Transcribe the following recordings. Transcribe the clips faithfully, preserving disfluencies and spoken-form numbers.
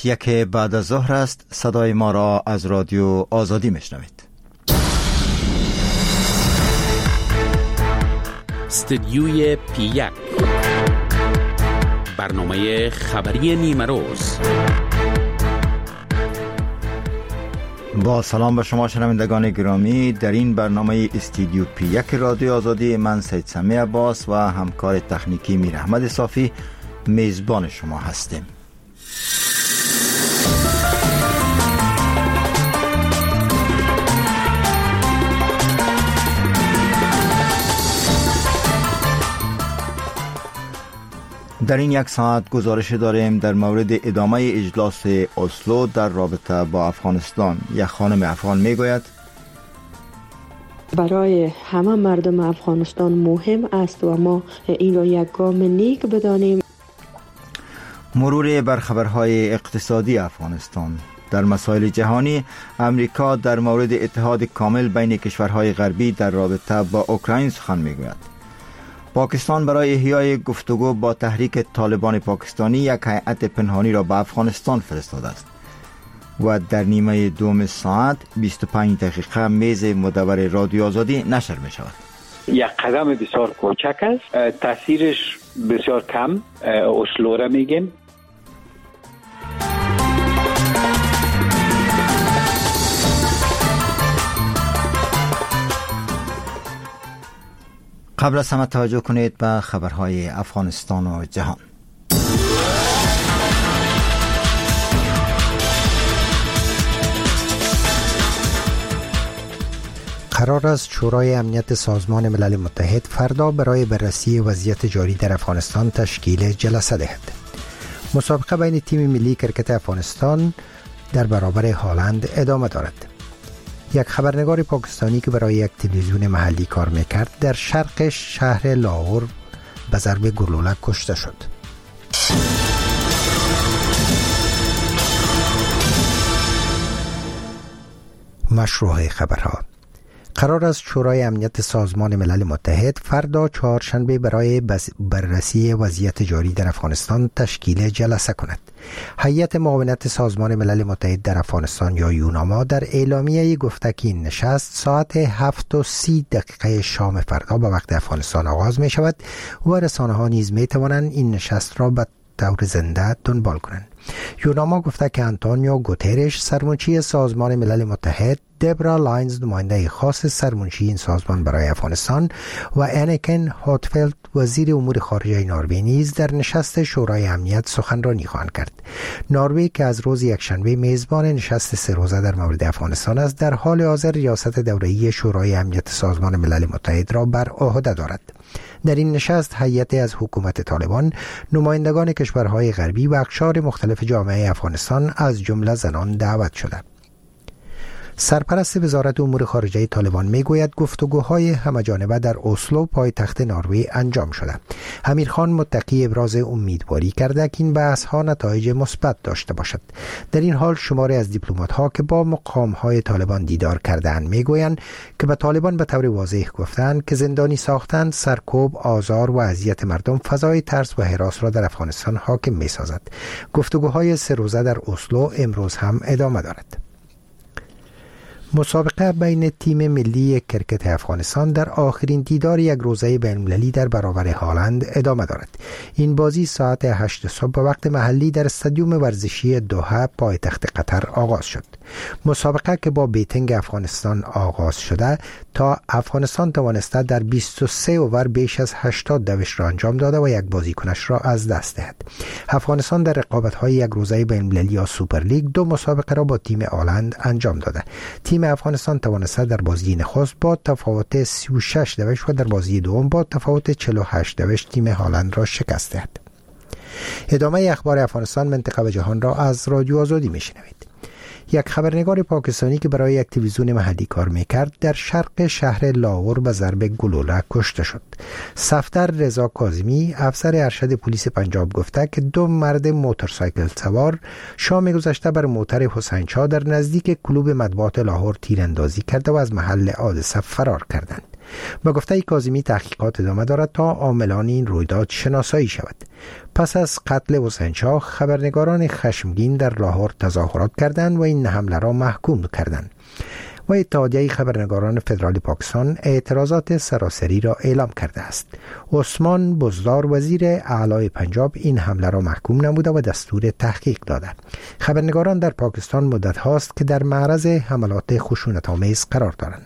ساعت یک بعد از ظهر است. صدای ما را از رادیو آزادی میشنوید. استدیوی پی یک، برنامه خبری نیمه روز. با سلام به شما شنوندگان گرامی، در این برنامه استودیو پی یک رادیو آزادی من سید سمی عباس و همکار تکنیکی میر احمد صافی میزبان شما هستیم. در این یک ساعت گزارش داریم در مورد ادامه اجلاس اسلو در رابطه با افغانستان. یک خانم افغان میگوید برای همه مردم افغانستان مهم است و ما این را یک گام نیک بدانیم. مرور بر خبرهای اقتصادی افغانستان. در مسائل جهانی، امریکا در مورد اتحاد کامل بین کشورهای غربی در رابطه با اوکراین سخن میگوید. پاکستان برای احیای گفتگو با تحریک طالبان پاکستانی یک هیئت پنهانی را به افغانستان فرستاده است. و در نیمه دوم ساعت بیست و پنج دقیقه میز مدور رادیو آزادی نشر می شود. یک قدم بسیار کوچک است، تاثیرش بسیار کم. اسلو را میگیم. قبل از همه توجه کنید به خبرهای افغانستان و جهان. قرار است شورای امنیت سازمان ملل متحد فردا برای بررسی وضعیت جاری در افغانستان تشکیل جلسه دهد. مسابقه بین تیم ملی کرکت افغانستان در برابر هالند ادامه دارد. یک خبرنگار پاکستانی که برای یک تلویزیون محلی کار میکرد در شرق شهر لاهور به ضرب گلوله کشته شد. مشروع خبرها. قرار است شورای امنیت سازمان ملل متحد فردا چهارشنبه برای بررسی وضعیت جاری در افغانستان تشکیل جلسه کند. هیئت معاونت سازمان ملل متحد در افغانستان یا یوناما در اعلامیه گفته که این نشست ساعت هفت و سی دقیقه شام فردا به وقت افغانستان آغاز می شود و رسانه ها نیز می توانند این نشست را به طور زنده دنبال کنند. یوناما گفته که آنتونیو گوترش سرمنشی سازمان ملل متحد، دبرا لاینز نماینده خاص سرمنشی این سازمان برای افغانستان و انیکن هاتفلد وزیر امور خارجه نروژ نیز در نشست شورای امنیت سخنرانی خواهند کرد. نروژ که از روز یکشنبه میزبان نشست سه روزه در مورد افغانستان است، در حال حاضر ریاست دوره‌ای شورای امنیت سازمان ملل متحد را بر عهده دارد. در این نشست هیئتی از حکومت طالبان، نمایندگان کشورهای غربی و اقشار مختلف جامعه افغانستان از جمله زنان دعوت شده. سرپرست وزارت امور خارجه طالبان میگوید گفتگوهای همه‌جانبه در اسلو پایتخت نروژ انجام شده. امیرخان متقی ابراز امیدواری کرده که این بحث‌ها نتایج مثبت داشته باشد. در این حال شماری از دیپلمات‌ها که با مقام‌های طالبان دیدار کردند میگویند که به طالبان به طور واضح گفتند که زندانی ساختن، سرکوب، آزار و اذیت مردم فضای ترس و هراس را در افغانستان حاکم می‌سازد. گفتگوهای سه روزه در اسلو امروز هم ادامه دارد. مسابقه بین تیم ملی کرکت افغانستان در آخرین دیدار یک روزه بین‌المللی در برابر هالند ادامه دارد. این بازی ساعت هشت صبح به وقت محلی در استادیوم ورزشی دوحه پایتخت قطر آغاز شد. مسابقه که با بیتینگ افغانستان آغاز شده تا افغانستان توانسته در بیست و سه اوور بیش از هشتاد دوش را انجام داده و یک بازیکنش را از دست دهد. افغانستان در رقابت‌های یک روزه بین‌المللی یا سوپر لیگ دو مسابقه را با تیم هالند انجام داده. تیم افغانستان توانسته در بازی نخست با تفاوت سی و شش دوش و در بازی دوم با تفاوت چهل و هشت دوش تیم هالند را شکست دهد. ادامه اخبار افغانستان، منطقه و جهان را از رادیو آزادی میشنوید. یک خبرنگار پاکستانی که برای یک تلویزیون محلی کار میکرد در شرق شهر لاهور به ضرب گلوله کشته شد. صفدر رضا کاظمی، افسر ارشد پلیس پنجاب گفته که دو مرد موتورسایکل سوار شام گذشته بر موتر حسین شاه در نزدیک کلوب مطبوعات لاهور تیراندازی کرده و از محل حادثه فرار کردند. با گفته کاظمی تحقیقات ادامه دارد تا عاملان این رویداد شناسایی شود. پس از قتل حسین شاه خبرنگاران خشمگین در لاهور تظاهرات کردند و این حمله را محکوم کردند و اتحادیه خبرنگاران فدرالی پاکستان اعتراضات سراسری را اعلام کرده است. عثمان بزدار وزیر اعلی پنجاب این حمله را محکوم نموده و دستور تحقیق داده. خبرنگاران در پاکستان مدت هاست که در معرض حملات خشونت‌آمیز قرار دارند.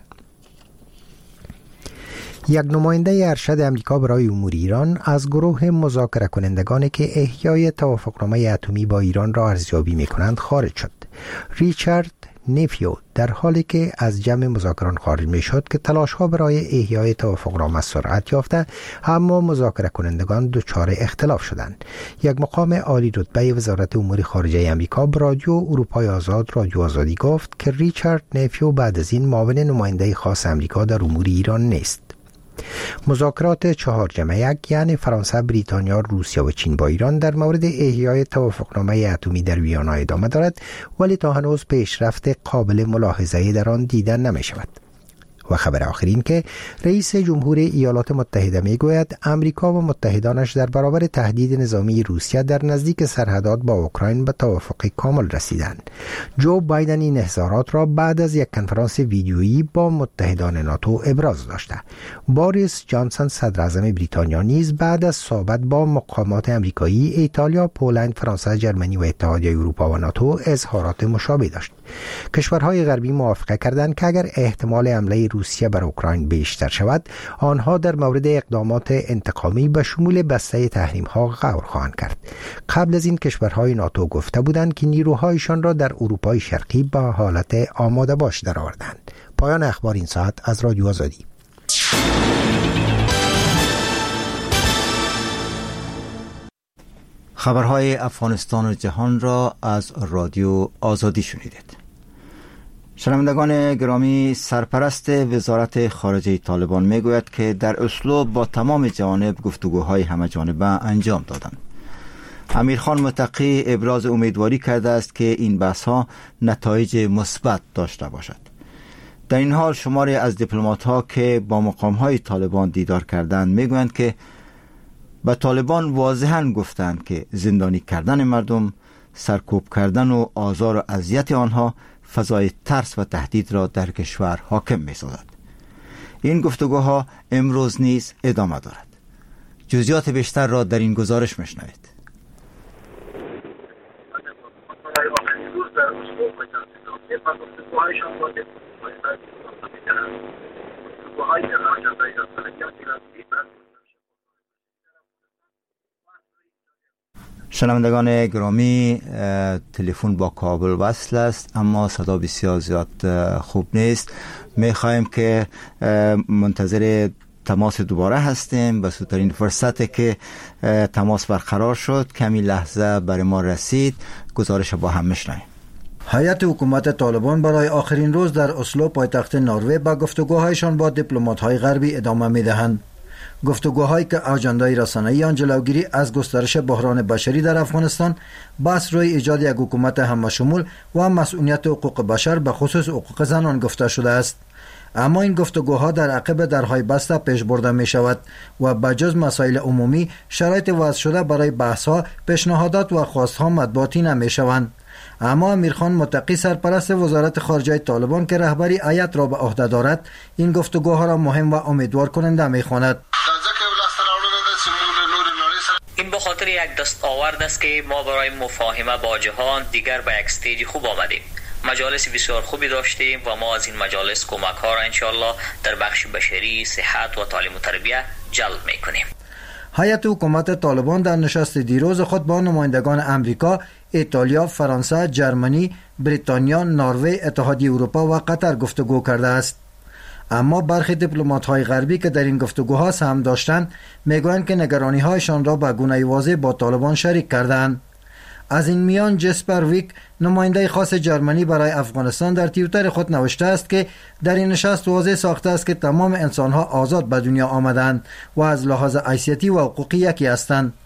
یک نماینده ارشد امریکا برای امور ایران از گروه مذاکره کنندگانی که احیای توافقنامه اتمی با ایران را ارزیابی می‌کنند خارج شد. ریچارد نیفیو در حالی که از جمع مذاکران خارج می شد که تلاش‌ها برای احیای توافقنامه سرعت یافته، اما مذاکره کنندگان دچار اختلاف شدند. یک مقام عالی رتبه وزارت امور خارجه امریکا به رادیو اروپای آزاد رادیو آزادی گفت که ریچارد نیفیو بعد از این معاون نماینده خاص امریکا در امور ایران نیست. مذاکرات چهار جمع یک یعنی فرانسه، بریتانیا، روسیه و چین با ایران در مورد احیای توافقنامه اتمی در ویانا ادامه دارد، ولی تا هنوز پیشرفت قابل ملاحظه‌ای در آن دیده نمی شود. و خبر آخرین که رئیس جمهور ایالات متحده می گوید امریکا و متحدانش در برابر تهدید نظامی روسیه در نزدیک سرحدات با اوکراین به توافق کامل رسیدند. جو بایدن این اظهارات را بعد از یک کنفرانس ویدیویی با متحدان ناتو ابراز داشته. باریس جانسون صدر اعظم بریتانیا نیز بعد از صحبت با مقامات امریکایی، ایتالیا، پولند، فرانسه، ژرمنی و اتحادیه اروپا و ناتو اظهارات مشابه داشت. کشورهای غربی موافقه کردند که اگر احتمال حمله روسیه بر اوکراین بیشتر شود، آنها در مورد اقدامات انتقامی به شمول بسته تحریم‌ها غور خواهند کرد. قبل از این کشورهای ناتو گفته بودند که نیروهایشان را در اروپای شرقی به حالت آماده باش درآوردند. پایان اخبار این ساعت از رادیو آزادی. خبرهای افغانستان و جهان را از رادیو آزادی شنیدید. شنوندگان گرامی، سرپرست وزارت خارجه طالبان میگوید که در اسلو با تمام جوانب گفتگوهای همه‌جانبه انجام دادند. امیرخان متقی ابراز امیدواری کرده است که این بحث‌ها نتایج مثبت داشته باشد. در این حال شماری از دیپلمات‌ها که با مقام‌های طالبان دیدار کردند میگویند که به طالبان واضحاً گفتند که زندانی کردن مردم، سرکوب کردن و آزار و اذیت آنها فضای ترس و تهدید را در کشور حاکم می سازد. این گفتگوها امروز نیز ادامه دارد. جزئیات بیشتر را در این گزارش میشنوید. شنوندگان گرامی، تلفن با کابل وصل است اما صدا بسیار زیاد خوب نیست. میخوایم که منتظر تماس دوباره هستیم. به سودترین فرصتی که تماس برقرار شد کمی لحظه برای ما رسید، گزارش با هم میشنویم. هیئت حکومت طالبان برای آخرین روز در اسلو پایتخت نروژ با گفتگوهایشان با دیپلمات‌های غربی ادامه میدهند. گفتگوهایی که اجندای رسانه‌ای آن جلوگیری از گسترش بحران بشری در افغانستان، بحث روی ایجاد یک حکومت همه‌شمول و مسئولیت حقوق بشر به خصوص حقوق زنان گفته شده است. اما این گفتگوها در عقب درهای بسته پیش برده می شود و بجز مسائل عمومی شرایط وضع شده برای بحث‌ها، پیشنهادات و خواست‌ها مطبوعاتی نمی شوند. اما امیرخان متقی سرپرست وزارت خارجه طالبان که رهبری هیئت را به عهده دارد، این گفتگوها را مهم و امیدوار کننده می خواند. این به خاطر یک دستاورد است که ما برای مفاهمه با جهان دیگر به یک استیج خوب آمدیم. مجالس بسیار خوبی داشتیم و ما از این مجالس کمک ها را انشاءالله در بخش بشری، صحت و تعلیم و تربیت جلب می کنیم. هیئت حکومت طالبان در نشست دیروز خود با نمایندگان امریکا، ایتالیا، فرانسه، ژرمنی، بریتانیا، نروژ، اتحادیه اروپا و قطر گفتگو کرده است. اما برخی دیپلمات‌های غربی که در این گفتگوها سهم داشتند میگویند که نگرانی‌هایشان را به گونه واضح با طالبان شریک کردند. از این میان جسپر ویک، نماینده خاص ژرمنی برای افغانستان، در توییتر خود نوشته است که در این نشست واضح ساخته است که تمام انسان‌ها آزاد به دنیا آمدند و از لحاظ حیثیتی و حقوقی یکی هستند.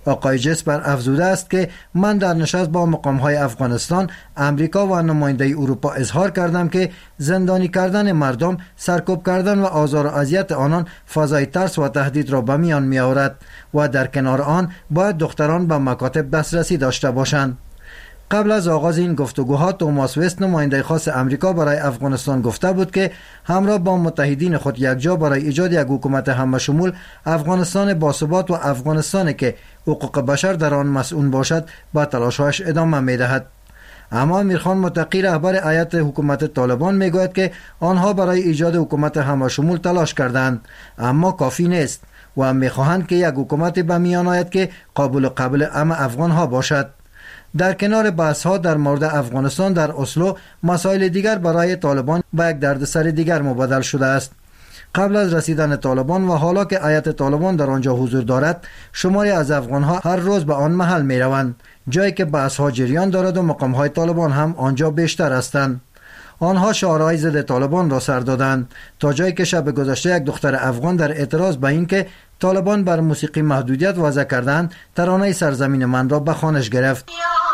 آقای جسپر افزوده است که من در نشست با مقام‌های افغانستان، امریکا و نماینده اروپا اظهار کردم که زندانی کردن مردم، سرکوب کردن و آزار و اذیت آنان فضای ترس و تهدید را به میان می آورد و در کنار آن باید دختران به مکاتب دسترسی داشته باشند. قبل از آغاز این گفتگوها توماس وست، نماینده خاص امریکا برای افغانستان، گفته بود که همراه با متحدین خود یکجا برای ایجاد یک حکومت همه شمول افغانستان باثبات و افغانستانی که حقوق بشر در آن مسئول باشد با تلاش‌هایش ادامه می‌دهد. اما امیرخان متقی، رهبر هیئت حکومت طالبان، میگوید که آنها برای ایجاد حکومت همه شمول تلاش کردند، اما کافی نیست و می‌خواهند که یک حکومت به میان آید که قابل قبول همه افغان‌ها باشد. در کنار بحث‌ها در مورد افغانستان، در اسلو مسائل دیگر برای طالبان به یک دردسر دیگر مبادل شده است. قبل از رسیدن طالبان و حالا که هیئت طالبان در آنجا حضور دارد، شماری از افغان‌ها هر روز به آن محل می‌روند، جایی که بحث‌ها جریان دارد و مقام‌های طالبان هم آنجا بیشتر هستند. آنها شعارهای ضد طالبان را سر دادند، تا جایی که شب گذشته یک دختر افغان در اعتراض به این که طالبان بر موسیقی محدودیت وضع کردند، ترانه سرزمین من را به خوانش گرفت.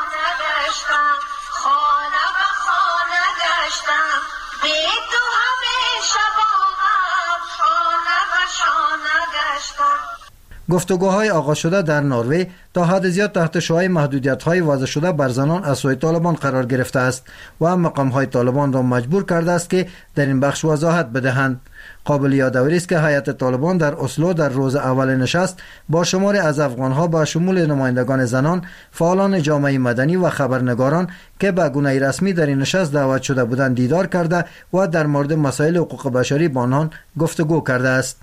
گفتگوهای آغاز شده در نروژ تا حد زیاد تحت شعاع محدودیت‌های وضع شده بر زنان از سوی طالبان قرار گرفته است و مقام‌های طالبان را مجبور کرده است که در این بخش وضاحت بدهند. قابل یادآوری است که هیئت طالبان در اسلو در روز اول نشست با شماری از افغان‌ها با شمول نمایندگان زنان، فعالان جامعه مدنی و خبرنگاران که به گونه رسمی در این نشست دعوت شده بودند دیدار کرده و در مورد مسائل حقوق بشری با آنان گفتگو کرده است.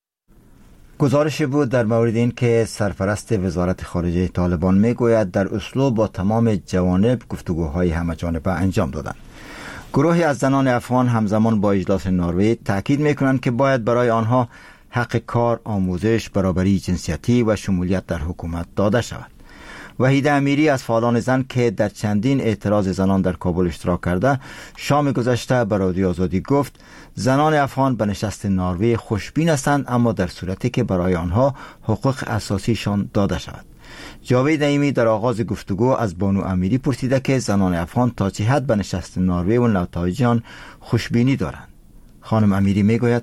گزارش بود در مورد این که سرپرست وزارت خارجه طالبان میگوید در اسلو با تمام جوانب گفتگوهای همه جانبه انجام دادند. گروهی از زنان افغان همزمان با اجلاس نروژ تاکید میکنند که باید برای آنها حق کار، آموزش، برابری جنسیتی و شمولیت در حکومت داده شود. وحیده امیری از فعالان زن که در چندین اعتراض زنان در کابل اشتراک کرده، شام گذشته به رادیو آزادی گفت زنان افغان به نشست نروژ خوشبین هستند، اما در صورتی که برای آنها حقوق اساسیشان داده شود. جاوید نعیمی در آغاز گفتگو از بانو امیری پرسیده که زنان افغان تا چه حد به نشست نروژ و نتایج آن خوشبینی دارند. خانم امیری میگوید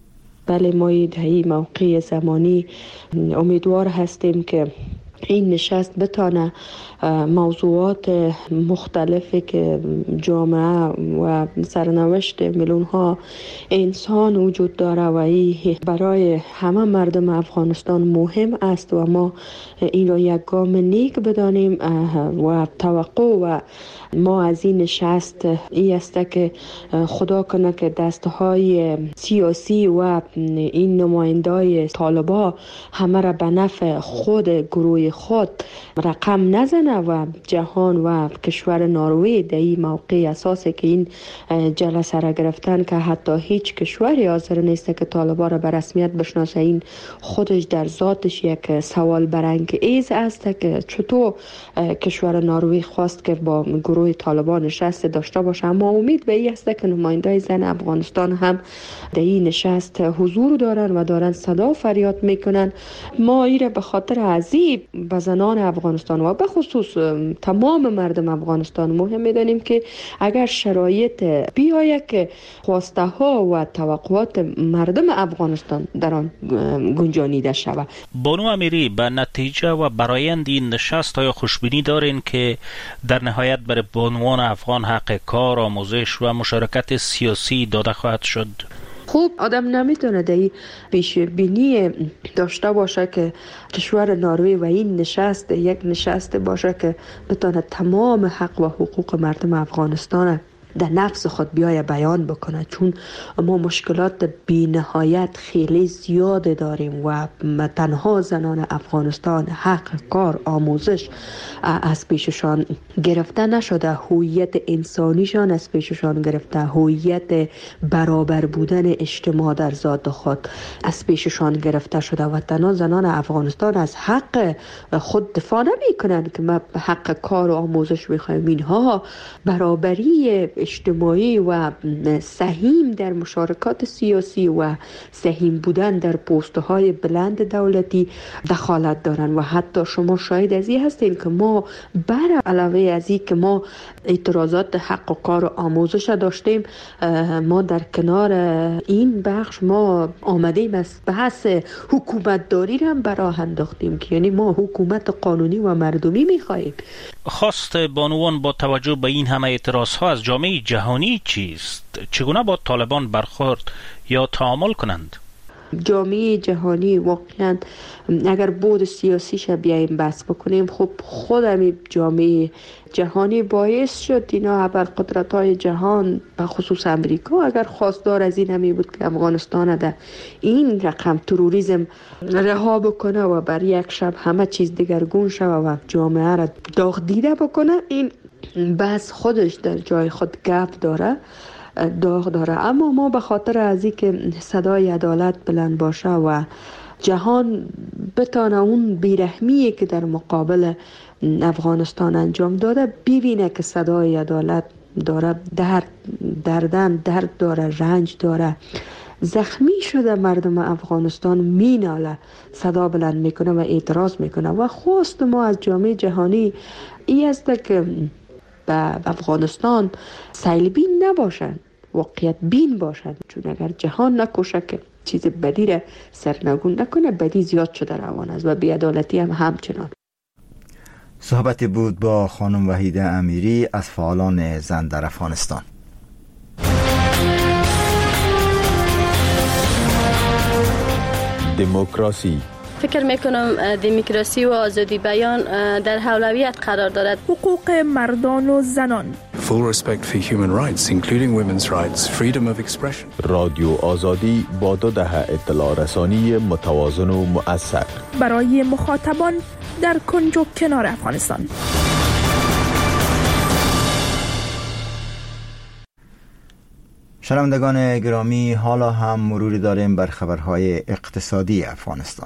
بله، ما در موقع زمانی امیدوار هستیم که این نشست بتانه موضوعات مختلفی که جامعه و سرنوشت میلیون ها انسان وجود داره و این برای همه مردم افغانستان مهم است و ما این را یک گام نیک بدانیم و توقع و ما از این نشست این است که خدا کنه که دستهای سیاسی و این نمایندای طالبا همه را به نفع خود گروه خود رقم نزنه و جهان و کشور نروژ در این موقع اساسه که این جلسه را گرفتن که حتی هیچ کشوری حاضر نیست که طالبا را به رسمیت بشناسه، این خودش در ذاتش یک سوال برانگیز است که چطور کشور نروژ خواست که با گروه طالبان نشست داشته باشه. اما امید به این است که نمایندای زن افغانستان هم در این نشست حضور دارن و دارن صدا فریاد میکنن. ما ایره به خاطر عزیب به زنان افغانستان و به خصوص تمام مردم افغانستان مهم میدانیم که اگر شرایط بیاید که خواسته ها و توقعات مردم افغانستان در آن گنجانیده شود. بانو امیری، به نتیجه و برآیند این نشست های خوشبینی دارین که در نهایت برای بانوان افغان حق کار، آموزش و مشارکت سیاسی داده خواهد شد؟ خوب، آدم نمیتونه در این پیش بینی داشته باشه که کشور نروژ و این نشست یک نشست باشه که بتونه تمام حق و حقوق مردم افغانستان در نفس خود بیای بیان بکنه، چون ما مشکلات بی نهایت خیلی زیاد داریم و تنها زنان افغانستان حق کار، آموزش از پیششان گرفته نشده، هویت انسانیشان از پیششان گرفته، هویت برابر بودن اجتماع در ذات خود از پیششان گرفته شده و تنها زنان افغانستان از حق خود دفاع نمی کنند که ما حق کار و آموزش میخوایم. اینها برابری اجتماعی و سهیم در مشارکات سیاسی و سهیم بودن در پست‌های بلند دولتی دخالت دارن و حتی شما شاید از این هستین که ما بر علاوه از این که ما اعتراضات حق و کار و آموزش داشتیم، ما در کنار این بخش ما آمدیم از بحث حکومت داری را براه انداختیم که یعنی ما حکومت قانونی و مردمی میخواهیم. خواست بانوان با توجه به این همه اعتراض ها از جامعه جهانی چیست؟ چگونه با طالبان برخورد یا تعامل کنند؟ جامعه جهانی واقعا اگر بود سیاسیش بیایم بحث بکنیم، خب خود همین جامعه جهانی باعث شد اینا ابرقدرت‌های جهان به خصوص امریکا اگر خواستار از این همی بود که افغانستان در این رقم تروریسم رها بکنه و بر یک شب همه چیز دگرگون شود و جامعه را داغ دیده بکنه، این بحث خودش در جای خود گپ داره، داغ داره. اما ما به خاطر از این که صدای عدالت بلند باشه و جهان بتانه اون بیرحمیه که در مقابل افغانستان انجام داده ببینه که صدای عدالت داره، درد دردن درد داره، رنج داره، زخمی شده مردم افغانستان میناله، صدا بلند میکنه و اعتراض میکنه. و خواست ما از جامعه جهانی این است که به افغانستان سیلبین نباشن، واقعیت بین باشن، چون اگر جهان نکوشه که چیز بدی را سرنگون نکنه، بدی زیاد شده روان است و بی‌عدالتی هم همچنان. صحبتی بود با خانم وحیده امیری از فعالان زن در افغانستان. دموکراسی. فکر میکنم دموکراسی و آزادی بیان در اولویت قرار دارد. حقوق مردان و زنان. Full respect for human rights including women's rights, freedom of expression. رادیو آزادی با دو دهه اطلاع رسانی متوازن و مؤثر برای مخاطبان در کنج و کنار افغانستان. شنوندگان گرامی، حالا هم مروری داریم بر خبرهای اقتصادی افغانستان.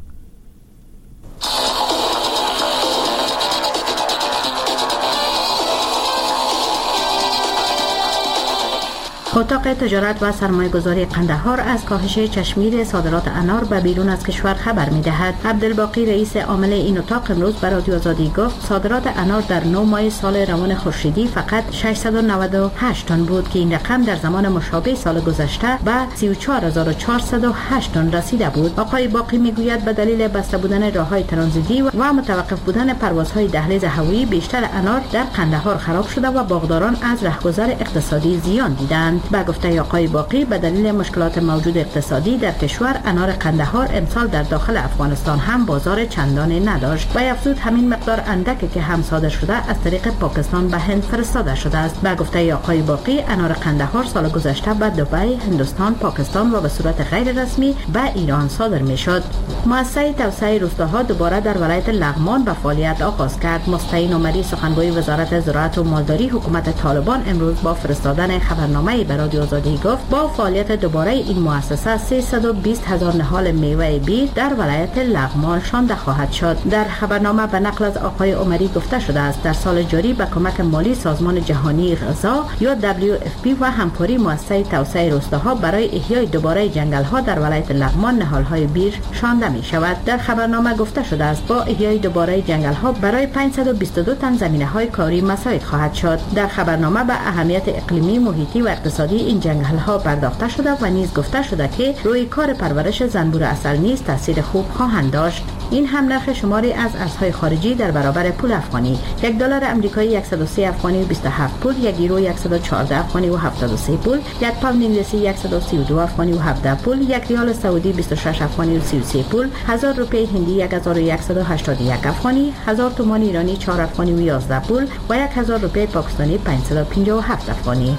اتاق تجارت و سرمایه‌گذاری قندهار از کاهش چشمگیر صادرات انار به بیرون از کشور خبر می‌دهد. عبدالباقی رئیس عامل این اتاق امروز به رادیو آزادی گفت صادرات انار در نه ماه سال روان خورشیدی فقط ششصد و نود و هشت تن بود که این رقم در زمان مشابه سال گذشته به سی و چهار هزار و چهارصد و هشت تن رسیده بود. آقای باقی میگوید به دلیل بسته بودن راه‌های ترانزیتی و متوقف بودن پروازهای دهلیز هوایی بیشتر انار در قندهار خراب شده و باغداران از رهگذر اقتصادی زیان دیدند. با گفته آقای باقی به دلیل مشکلات موجود اقتصادی در کشور انار قندهار امسال در داخل افغانستان هم بازار چندانی نداشت و افزود همین مقدار اندکی که هم صادر شده از طریق پاکستان به هند فرستاده شده است. با گفته آقای باقی انار قندهار سال گذشته به دبی، هندوستان، پاکستان و به صورت غیر رسمی به ایران صادر میشد. مؤسسه توسعه روستاها دوباره در ولایت لغمان به فعالیت آغاز کرد. مستعین عمری سخنگوی وزارت زراعت و مالداری حکومت طالبان امروز با فرستادن خبرنامه‌ای به رادیو آزادی گفت با فعالیت دوباره این مؤسسه سیصد و بیست هزار نهال میوه بیر در ولایت لغمان شانده خواهد شد. در خبرنامه به نقل از آقای عمری گفته شده است در سال جاری به کمک مالی سازمان جهانی غذا یا دبلیو اف پی و همکاری مؤسسه توسعه روستاها برای احیای دوباره جنگل‌ها در ولایت لغمان نهال‌های بیر شانده می شود. در خبرنامه گفته شده است با احیای دوباره جنگل‌ها برای پانصد و بیست و دو تن زمینه‌های کاری مساعد خواهد شد. در خبرنامه به اهمیت اقلیمی، محیطی و اقتصادی این جنگل‌ها پرداخته شده و نیز گفته شده که روی کار پرورش زنبور عسل نیز تاثیر خوب خواهند داشت. این هم نرخ شماری از ارزهای خارجی در برابر پول افغانی: یک دلار آمریکایی صد و سه افغانی و بیست و هفت پول، یک یورو صد و چهارده افغانی و هفتاد و سه پول، یک پوند انگلیسی صد و سی و دو افغانی و هفده پول، یک ریال سعودی بیست و شش افغانی و سی و سه پول، هزار روپیه هندی هزار و صد و هشتاد و یک افغانی، هزار تومان ایرانی چهار افغانی و یازده پول و یک هزار روپیه پاکستانی پانصد و پنجاه و هفت افغانی.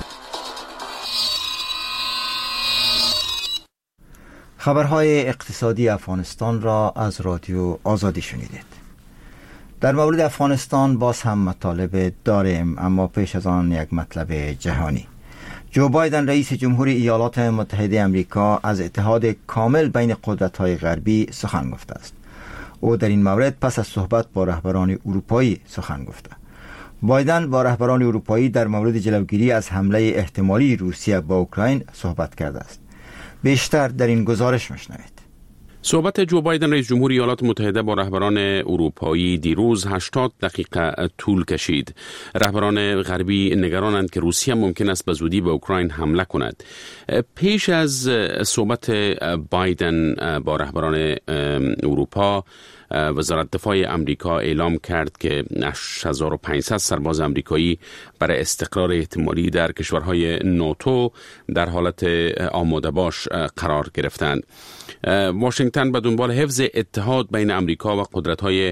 خبرهای اقتصادی افغانستان را از رادیو آزادی شنیدید. در مورد افغانستان باز هم مطالب داریم، اما پیش از آن یک مطلب جهانی. جو بایدن رئیس جمهور ایالات متحده آمریکا از اتحاد کامل بین قدرت‌های غربی سخن گفته است. او در این مورد پس از صحبت با رهبران اروپایی سخن گفته. بایدن با رهبران اروپایی در مورد جلوگیری از حمله احتمالی روسیه با اوکراین صحبت کرده است. بیشتر در این گزارش میشنوید. صحبت جو بایدن رئیس جمهور ایالات متحده با رهبران اروپایی دیروز هشتاد دقیقه طول کشید. رهبران غربی نگرانند که روسیه ممکن است به زودی به اوکراین حمله کند. پیش از صحبت بایدن با رهبران اروپا، وزارت دفاع امریکا اعلام کرد که هشت هزار و پانصد سرباز امریکایی برای استقرار احتمالی در کشورهای ناتو در حالت آماده باش قرار گرفتند. واشنگتن به دنبال حفظ اتحاد بین امریکا و قدرت‌های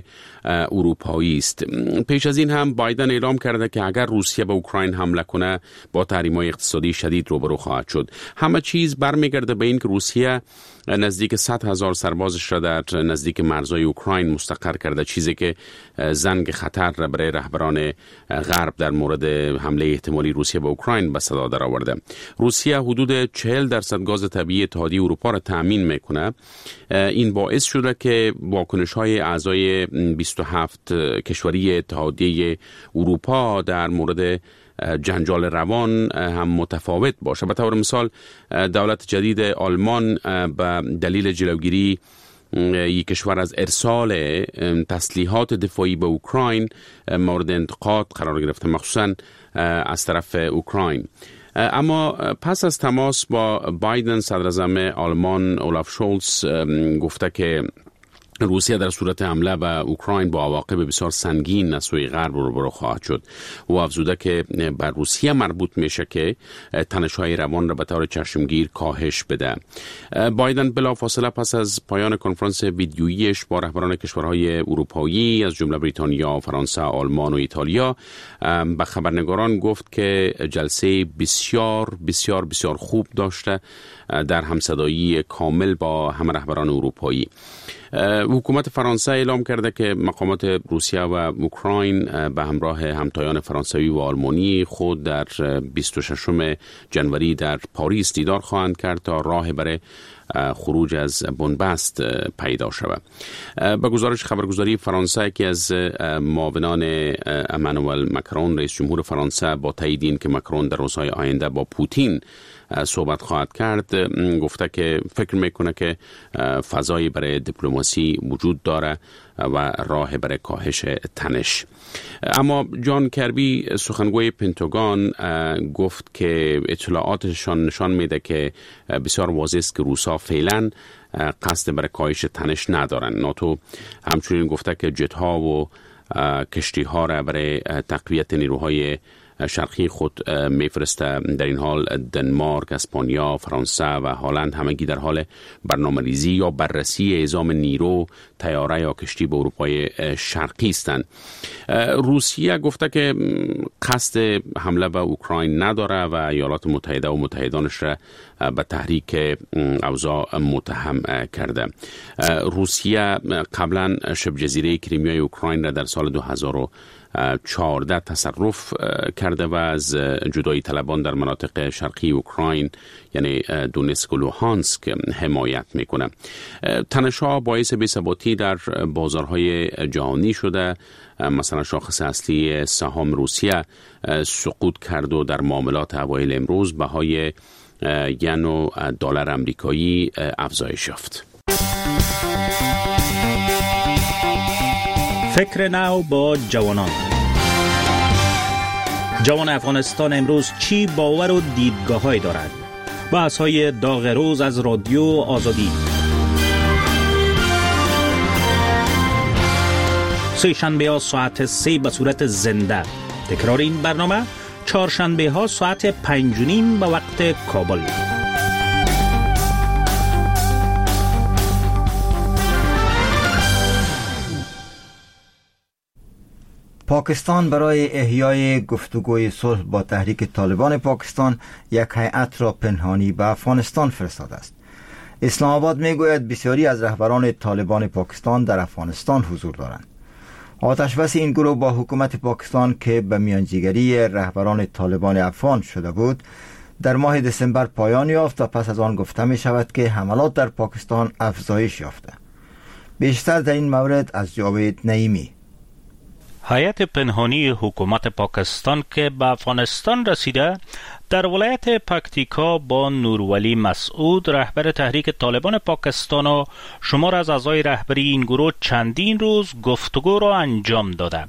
اروپایی است. پیش از این هم بایدن اعلام کرده که اگر روسیه به اوکراین حمله کنه با تحریم‌های اقتصادی شدید روبرو خواهد شد. همه چیز برمیگرده به این که روسیه نزدیک صد هزار سربازش را در نزدیک مرزهای اوکراین مستقر کرده، چیزی که زنگ خطر را برای رهبران غرب در مورد حمله احتمالی روسیه به اوکراین به صدا در آورده. روسیه حدود چهل درصد گاز طبیعی اتحادیه اروپا را تأمین میکنه. این باعث شده که واکنش‌های اعضای بیست و هفت کشوری اتحادیه اروپا در مورد جنجال روان هم متفاوت باشه. به طور مثال دولت جدید آلمان به دلیل جلوگیری یک کشور از ارسال تسلیحات دفاعی به اوکراین مورد انتقاد قرار گرفته، مخصوصا از طرف اوکراین. اما پس از تماس با بایدن، صدراعظم آلمان اولاف شولز گفته که روسیه در صورت حمله به اوکراین با عواقب بسیار سنگین از سوی غرب روبرو خواهد شد. او افزوده که بر روسیه مربوط میشه که تنش‌های روان را به طور چشمگیر کاهش بده. بایدن بلافاصله پس از پایان کنفرانس ویدیوییش با رهبران کشورهای اروپایی از جمله بریتانیا، فرانسه، آلمان و ایتالیا به خبرنگاران گفت که جلسه بسیار بسیار بسیار خوب داشته در همصدایی کامل با همه رهبران اروپایی. حکومت فرانسه اعلام کرده که مقامات روسیه و اوکراین به همراه همتایان فرانسوی و آلمانی خود در بیست و ششم جنوری در پاریس دیدار خواهند کرد تا راه برای خروج از بنبست پیدا شود. به گزارش خبرگزاری فرانسه که از معاونان امانوئل مکرون رئیس جمهور فرانسه با تایید این که مکرون در روزهای آینده با پوتین صحبت خواهد کرد، گفته که فکر میکنه که فضایی برای دیپلماسی وجود داره و راه برای کاهش تنش. اما جان کربی سخنگوی پنتاگون گفت که اطلاعاتشان نشان میده که بسیار واضح است که روسا فعلا قصد برای کاهش تنش ندارن. ناتو همچنین گفته که جت ها و کشتی ها را برای تقویت نیروهای شرقی خود میفرسته. در این حال دنمارک، اسپانیا، فرانسه و هلند همگی در حال برنامه‌ریزی یا بررسی اعزام نیرو، طیاره یا کشتی به اروپای شرقی هستند. روسیه گفته که قصد حمله به اوکراین نداره و ایالات متحده و متحدانش را به تحریک اوضاع متهم کرده. روسیه قبلا شبه جزیره کریمیای اوکراین را در سال دو هزار و چهارده تصرف کرده و از جدایی طلبان در مناطق شرقی اوکراین یعنی دونتسک و لوهانسک حمایت میکنه. تنش‌ها باعث بی‌ثباتی در بازارهای جهانی شده. مثلا شاخص اصلی سهام روسیه سقوط کرد و در معاملات اوایل امروز بهای ین و دلار آمریکایی افزایش یافت. فکر نو با جوانان. جوان افغانستان امروز چی باور و دیدگاه‌هایی دارد؟ بحث‌های داغ روز از رادیو آزادی. سه شنبه ها ساعت سه به صورت زنده. تکرار این برنامه چهارشنبه ها ساعت پنج و نیم به وقت کابل. پاکستان برای احیای گفتگوی صلح با تحریک طالبان پاکستان یک هیئت را پنهانی به افغانستان فرستاده است. اسلام آباد میگوید بسیاری از رهبران طالبان پاکستان در افغانستان حضور دارند. آتشبس این گروه با حکومت پاکستان که به میانجیگری رهبران طالبان افغان شده بود در ماه دسامبر پایان یافت و پس از آن گفته می شود که حملات در پاکستان افزایش یافته. بیشتر در این مورد از جاوید نعیمی. هیئت پنهانی حکومت پاکستان که به افغانستان رسیده در ولایت پکتیکا با نورولی مسعود رهبر تحریک طالبان پاکستان و شمار از اعضای رهبری این گروه چندین روز گفتگو را انجام داده.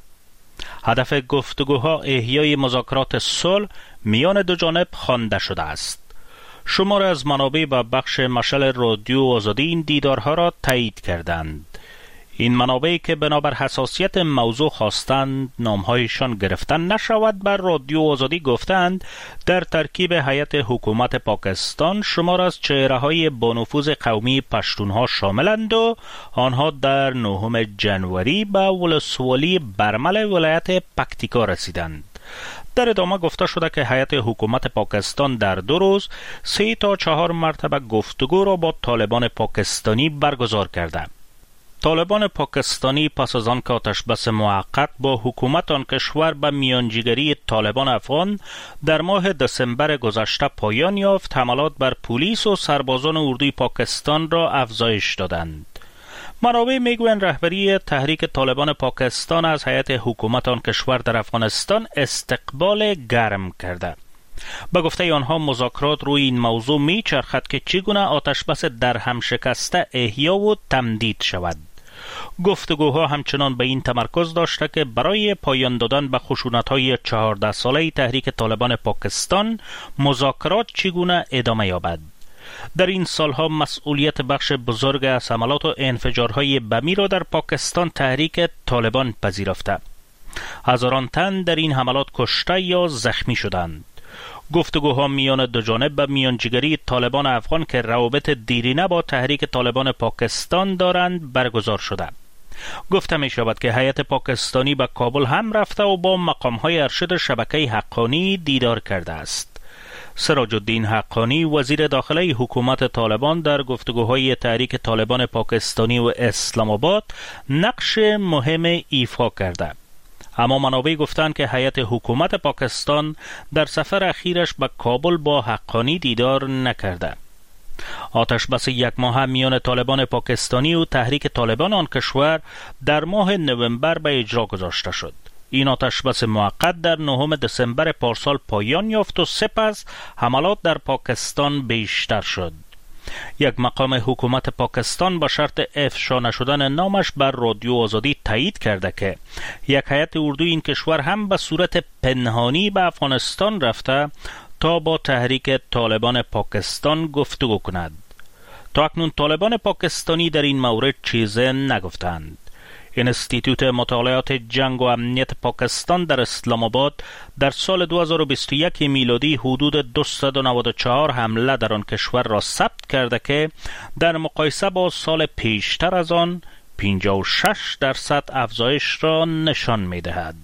هدف گفتگوها احیای مذاکرات صلح میان دو جانب خوانده شده است. شمار از منابع و بخش مشعل رادیو آزادی این دیدارها را تایید کردند. این منابعی که بنابر حساسیت موضوع خواستند نامهایشان گرفتن نشود بر رادیو آزادی گفتند در ترکیب هیئت حکومت پاکستان شمار از چهره‌های با نفوذ قومی پشتونها شاملند و آنها در نهم جنوری به ولسوالی برمل ولایت پکتیکا رسیدند. در ادامه گفته شده که هیئت حکومت پاکستان در دو روز سه تا چهار مرتبه گفتگو را با طالبان پاکستانی برگزار کرده. طالبان پاکستانی پس از آن که آتشبس موقت با حکومت آن کشور به میانجیگری طالبان افغان در ماه دسامبر گذشته پایان یافت، حملات بر پلیس و سربازان اردوی پاکستان را افزایش دادند. منابع میگویند رهبری تحریک طالبان پاکستان از هیئت حکومت آن کشور در افغانستان استقبال گرم کرده. به گفته آنها مذاکرات روی این موضوع می چرخد که چگونه آتشبس در هم شکسته احیا و تمدید شود. گفتگوها همچنان به این تمرکز داشته که برای پایان دادن به خشونت‌های چهارده ساله تحریک طالبان پاکستان مذاکرات چگونه ادامه یابد. در این سالها مسئولیت بخش بزرگ از حملات و انفجارهای بمی را در پاکستان تحریک طالبان پذیرفته. هزاران تن در این حملات کشته یا زخمی شدند. گفتگوها میان دو جانب به میانجیگری طالبان افغان که روابط دیرینه با تحریک طالبان پاکستان دارند برگزار شده. گفته می شود که هیئت پاکستانی به کابل هم رفته و با مقامهای ارشد شبکه حقانی دیدار کرده است. سراج الدین حقانی وزیر داخله حکومت طالبان در گفتگوهای تحریک طالبان پاکستانی و اسلام آباد نقش مهم ایفا کرده. اما منابع گفتند که هیئت حکومت پاکستان در سفر اخیرش به کابل با حقانی دیدار نکرده. آتش بس یک ماه میان طالبان پاکستانی و تحریک طالبان آن کشور در ماه نوامبر به اجرا گذاشته شد. این آتش بس موقت در نهم دسامبر پارسال پایان یافت و سپس حملات در پاکستان بیشتر شد. یک مقام حکومت پاکستان با شرط افشا نشدن نامش بر رادیو آزادی تایید کرده که یک هیئت اردوی این کشور هم به صورت پنهانی به افغانستان رفته تا با تحریک طالبان پاکستان گفتگو کند. تا اکنون طالبان پاکستانی در این مورد چیزی نگفتند. انستیتوت مطالعات جنگ و امنیت پاکستان در اسلام آباد در سال دو هزار و بیست و یک میلادی حدود دویست و نود و چهار حمله در آن کشور را ثبت کرده که در مقایسه با سال پیشتر از آن پنجاه و شش درصد افزایش را نشان می‌دهد.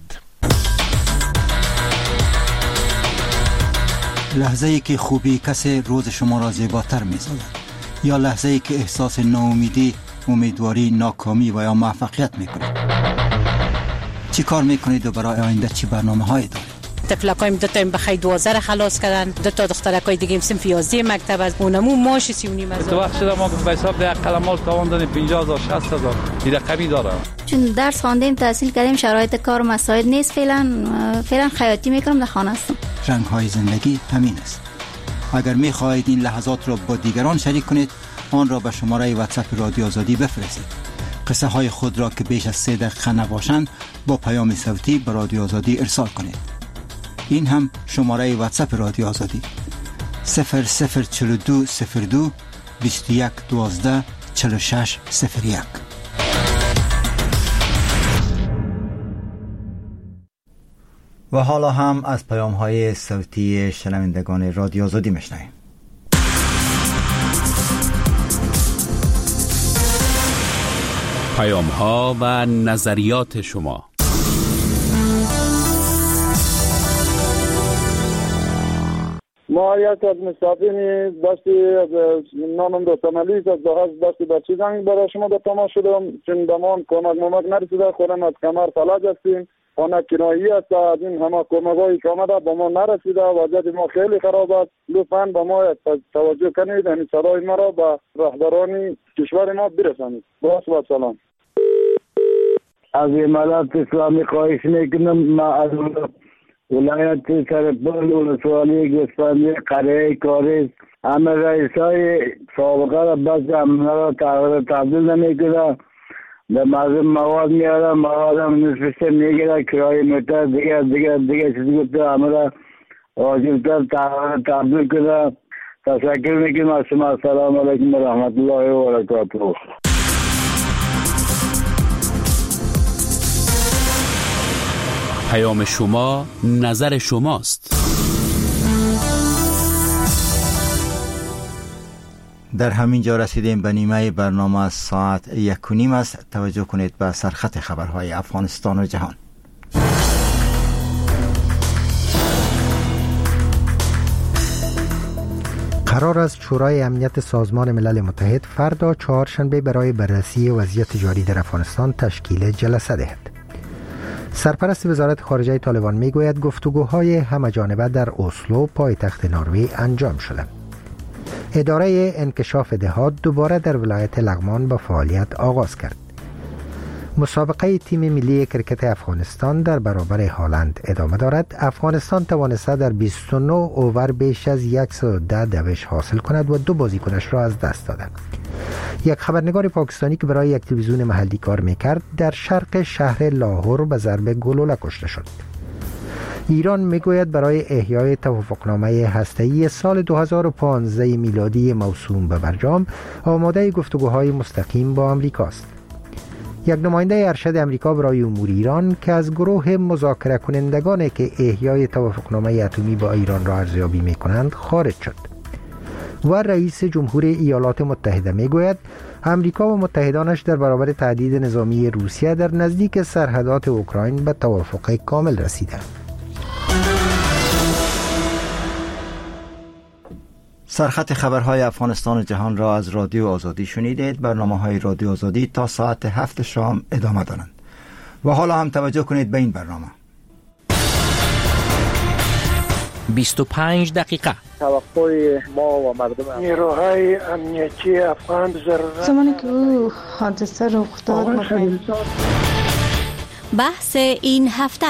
لحظه ای که خوبی کسی روز شما را زیباتر می‌سازد یا لحظه ای که احساس ناامیدی، امیدواری، ناکامی و یا موفقیت میکنید؟ چی کار میکنید و برای آینده چی برنامه هایی دارید؟ تفلکایم دو تا بخیر دوازده خلاص کردن، دو تا دخترکای دیگه صنف یازده مکتب از اونمو ماش سی و نیم هزار. تو وقت شده ما به حساب ده قلمال تاوان دادیم پنجاه هزار شصت هزار این رقمی داره. چون درس خواندیم تحصیل کردیم شرایط کار مساعد نیست، فعلا فعلا خیاطی میکنم در خانه هستم. رنگ های زندگی همین است. اگر میخواهید این لحظات را با دیگران شریک کنید آن را به شماره واتساپ رادیو آزادی بفرستید. قصه های خود را که بیش از سه دقیقه نباشند با پیام صوتی به رادیو آزادی ارسال کنید. این هم شماره واتساپ رادیو آزادی صفر صفر چهل و دو صفر دو بیست و یک دوازده چهل و شش صفر یک. و حالا هم از پیام های صوتی شنوندگان رادیو آزادی میشنویم. پیام ها و نظریات شما. ما یک از مسافرین دستی از نامم رو تمالیز از بحث دستی بچی زنگ برای شما به تماس شدم چون دمان کمک ممک نرسیده خودم از کمر فلج هستیم خانه کنایی است از این همه کمک هایی که آمده به ما نرسیده وضعیت ما خیلی خراب است لطفاً به ما توجه کنید یعنی صدای ما را به رهبران کشور ما برسانید. باز و سلام. از امارات اسلامی خواهش میکنم ما از ولایت سرپل ولسوالی گسفندی قریه کاریز همه رئیسای سابقه را بس همه را تغییر تبدیل نمیکنه به مردم مواد میاره مواد هم نصفش میگیره کرای موتر دیگه دیگه دیگه چیزی گفته همه را واجبتر تغییر تبدیل کنه. تشکر میکنم از شما. السلام علیکم و رحمت الله و برکاته. پیام شما نظر شماست. در همین جا رسیدیم به نیمه برنامه ساعت یک و نیم است. توجه کنید به سرخط خبرهای افغانستان و جهان. قرار است شورای امنیت سازمان ملل متحد فردا چهارشنبه برای بررسی وضعیت جاری در افغانستان تشکیل جلسه دهد. سرپرست وزارت خارجه طالبان میگوید گفتگوهای همه‌جانبه در اسلو پایتخت نروژ انجام شده. اداره انکشاف دهات دوباره در ولایت لغمان به فعالیت آغاز کرد. مسابقه تیم ملی کرکت افغانستان در برابر هالند ادامه دارد. افغانستان توانسته در بیست و نه اوور بیش از صد و ده دوش حاصل کند و دو بازیکنش را از دست دادند. یک خبرنگار پاکستانی که برای یک تلویزیون محلی کار میکرد در شرق شهر لاهور به ضرب گلوله کشته شد. ایران میگوید برای احیای توافقنامه هسته‌ای سال دو هزار و پانزده میلادی موسوم به برجام آماده گفتگوهای مستقیم با آمریکاست. یک نماینده ارشد امریکا برای امور ایران که از گروه مذاکره کنندگانی که احیای توافقنامه اتمی با ایران را ارزیابی میکنند خارج شد. و رئیس جمهور ایالات متحده میگوید امریکا و متحدانش در برابر تهدید نظامی روسیه در نزدیک سرحدات اوکراین به توافق کامل رسیدند. سرخط خبرهای افغانستان و جهان را از رادیو آزادی شنیدید. برنامه‌های رادیو آزادی تا ساعت هفت شام ادامه دارند. و حالا هم توجه کنید به این برنامه. بیست و پنج دقیقه توقع ما و مردم نیروهای امنیتی افغان ضرورت زمانی که او حادثه رخ داد بحث این هفته.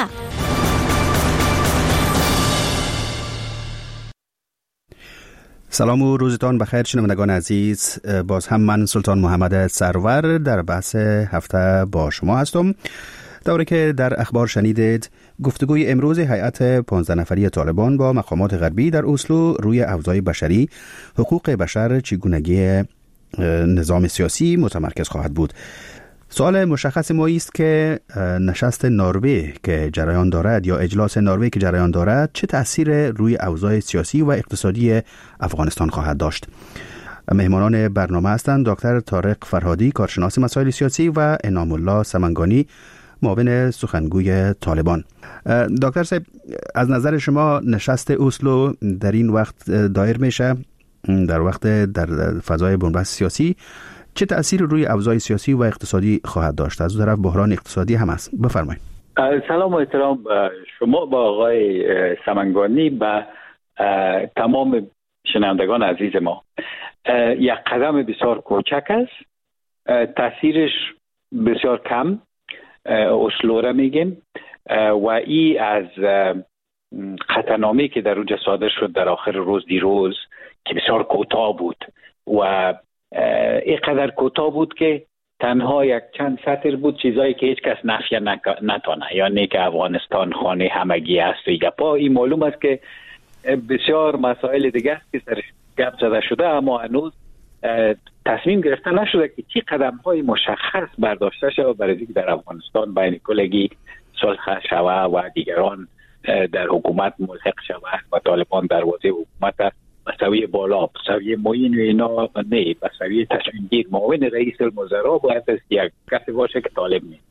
سلام و روزتان بخیر شنوندگان عزیز. باز هم من سلطان محمد سرور در بحث هفته با شما هستم. دوره که در اخبار شنیدید گفتگوی امروز هیئت پانزده نفری طالبان با مقامات غربی در اسلو روی اوضاع بشری، حقوق بشر، چگونگی نظام سیاسی متمرکز خواهد بود. سوال مشخص ما است که نشست نروژ که جریان دارد یا اجلاس نروژ که جریان دارد چه تأثیر روی اوضاع سیاسی و اقتصادی افغانستان خواهد داشت. مهمانان برنامه هستند دکتر طارق فرهادی، کارشناس مسائل سیاسی، و انعام الله سمنگانی، معاون سخنگوی طالبان. دکتر صاحب، از نظر شما نشست اسلو در این وقت دایر میشه، در وقت در فضای بنبست سیاسی، چه تأثیر روی اوضاع سیاسی و اقتصادی خواهد داشت؟ از اون طرف بحران اقتصادی هم است. بفرمایید. سلام و احترام شما با آقای سمنگانی و تمام شنوندگان عزیز ما. یک قدم بسیار کوچک است، تأثیرش بسیار کم، اسلو را میگیم، و ای از خطرنامه‌ای که در اونجا صادر شد در آخر روز دیروز که بسیار کوتاه بود و اینقدر کوتاه بود که تنها یک چند سطر بود، چیزایی که هیچ کس نفی نتانه، یعنی که افغانستان خانه همگی است و گپا. این معلوم است که بسیار مسائل دیگه است که سرش گپ زده شده، اما هنوز تصمیم گرفته نشده که چی قدم های مشخص برداشته شود برای اینکه در افغانستان بین کلگی صلح شود و دیگران در حکومت ملحق شود و طالبان در وضع حکومت مساوی بالا، مساوی معین و اینا نه، مساوی تصمیمگیر. معاون رئیس الوزراء باید از یک کسی باشه که طالب نیست.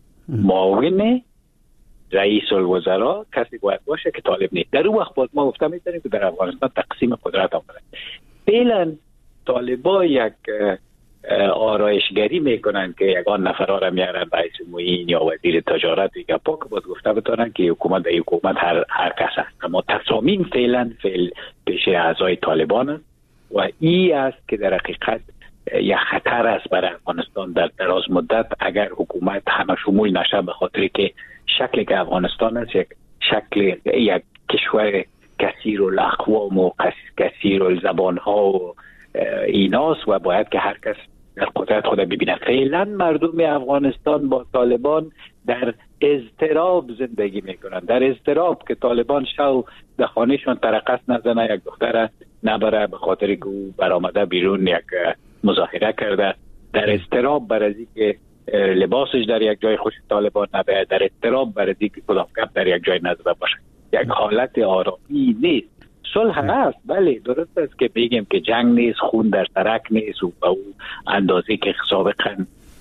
معاون رئیس الوزراء کسی باید باشه که طالب نیست. در اون وقت باز ما گفته میتونیم که در افغانستان تقسیم قدرت آمده. فعلا طالبا یک آرایشگری میکنن که یگان نفرها را میارن رئیس معین یا وزیر تجارت یا پاک، باز گفته بتونن که حکومت در حکومت هر هر کس است، اما تصامیم فعلا فعل پیش اعضای طالبان است و ای است که در حقیقت یک خطر است برای افغانستان در دراز مدت اگر حکومت همه شمول نشه، به خاطر که شکلی که افغانستان است یک شکل یک کشور کثیر الاقوام و کثیر الزبان ها و ایناست و باید که هر کس در قدرت خود ببینه. فعلا مردم افغانستان با طالبان در اضطراب زندگی میکنن، در اضطراب که طالبان شو در خانهشون ترقص نزنه، یک دختر نبره به خاطر که او برآمده بیرون یک مظاهره کرده، در اضطراب برای که لباسش در یک جای خوش طالبان نبه، در اضطراب برای که کدام کپ در یک جای نزده باشه. یک حالت آرامی نیست. صلح هست، بله درست است که بگیم که جنگ نیست، خون در سرک نیست و به او اندازه که سابقا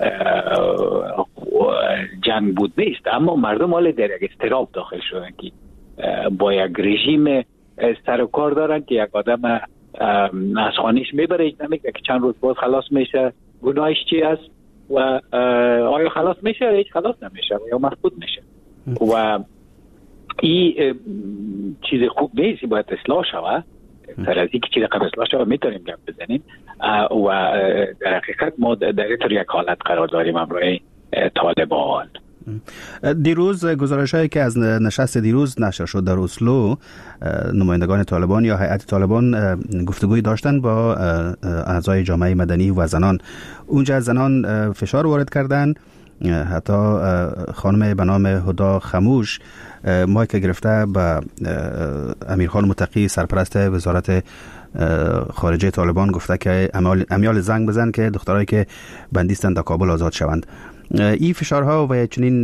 جنگ بود نیست، اما مردم حالا در یک اضطراب داخل شدن که با یک رژیم سر و کار دارن که یک آدم از خانهش میبره، نمیگه که چند روز بعد خلاص میشه، گناهش چی است و آیا خلاص میشه یا هیچ خلاص نمیشه یا مفقود میشه و این چیز خوب نیست، باید اصلاح شود. سر از این که چیز قبل اصلاح شود میتونیم گپ بزنیم و در حقیقت ما در یک حالت قرار داریم امروی طالبان. دیروز گزارش هایی که از نشست دیروز نشر شد در اسلو، نمایندگان طالبان یا هیئت طالبان گفتگوی داشتن با اعضای جامعه مدنی و زنان. اونجا زنان فشار وارد کردن، حتی خانم به نام هدا خموش مایک گرفته به امیرخان متقی سرپرست وزارت خارجه طالبان گفته که امیال زنگ بزن که دخترایی که بندیستند در کابل آزاد شوند. این فشارها و چنین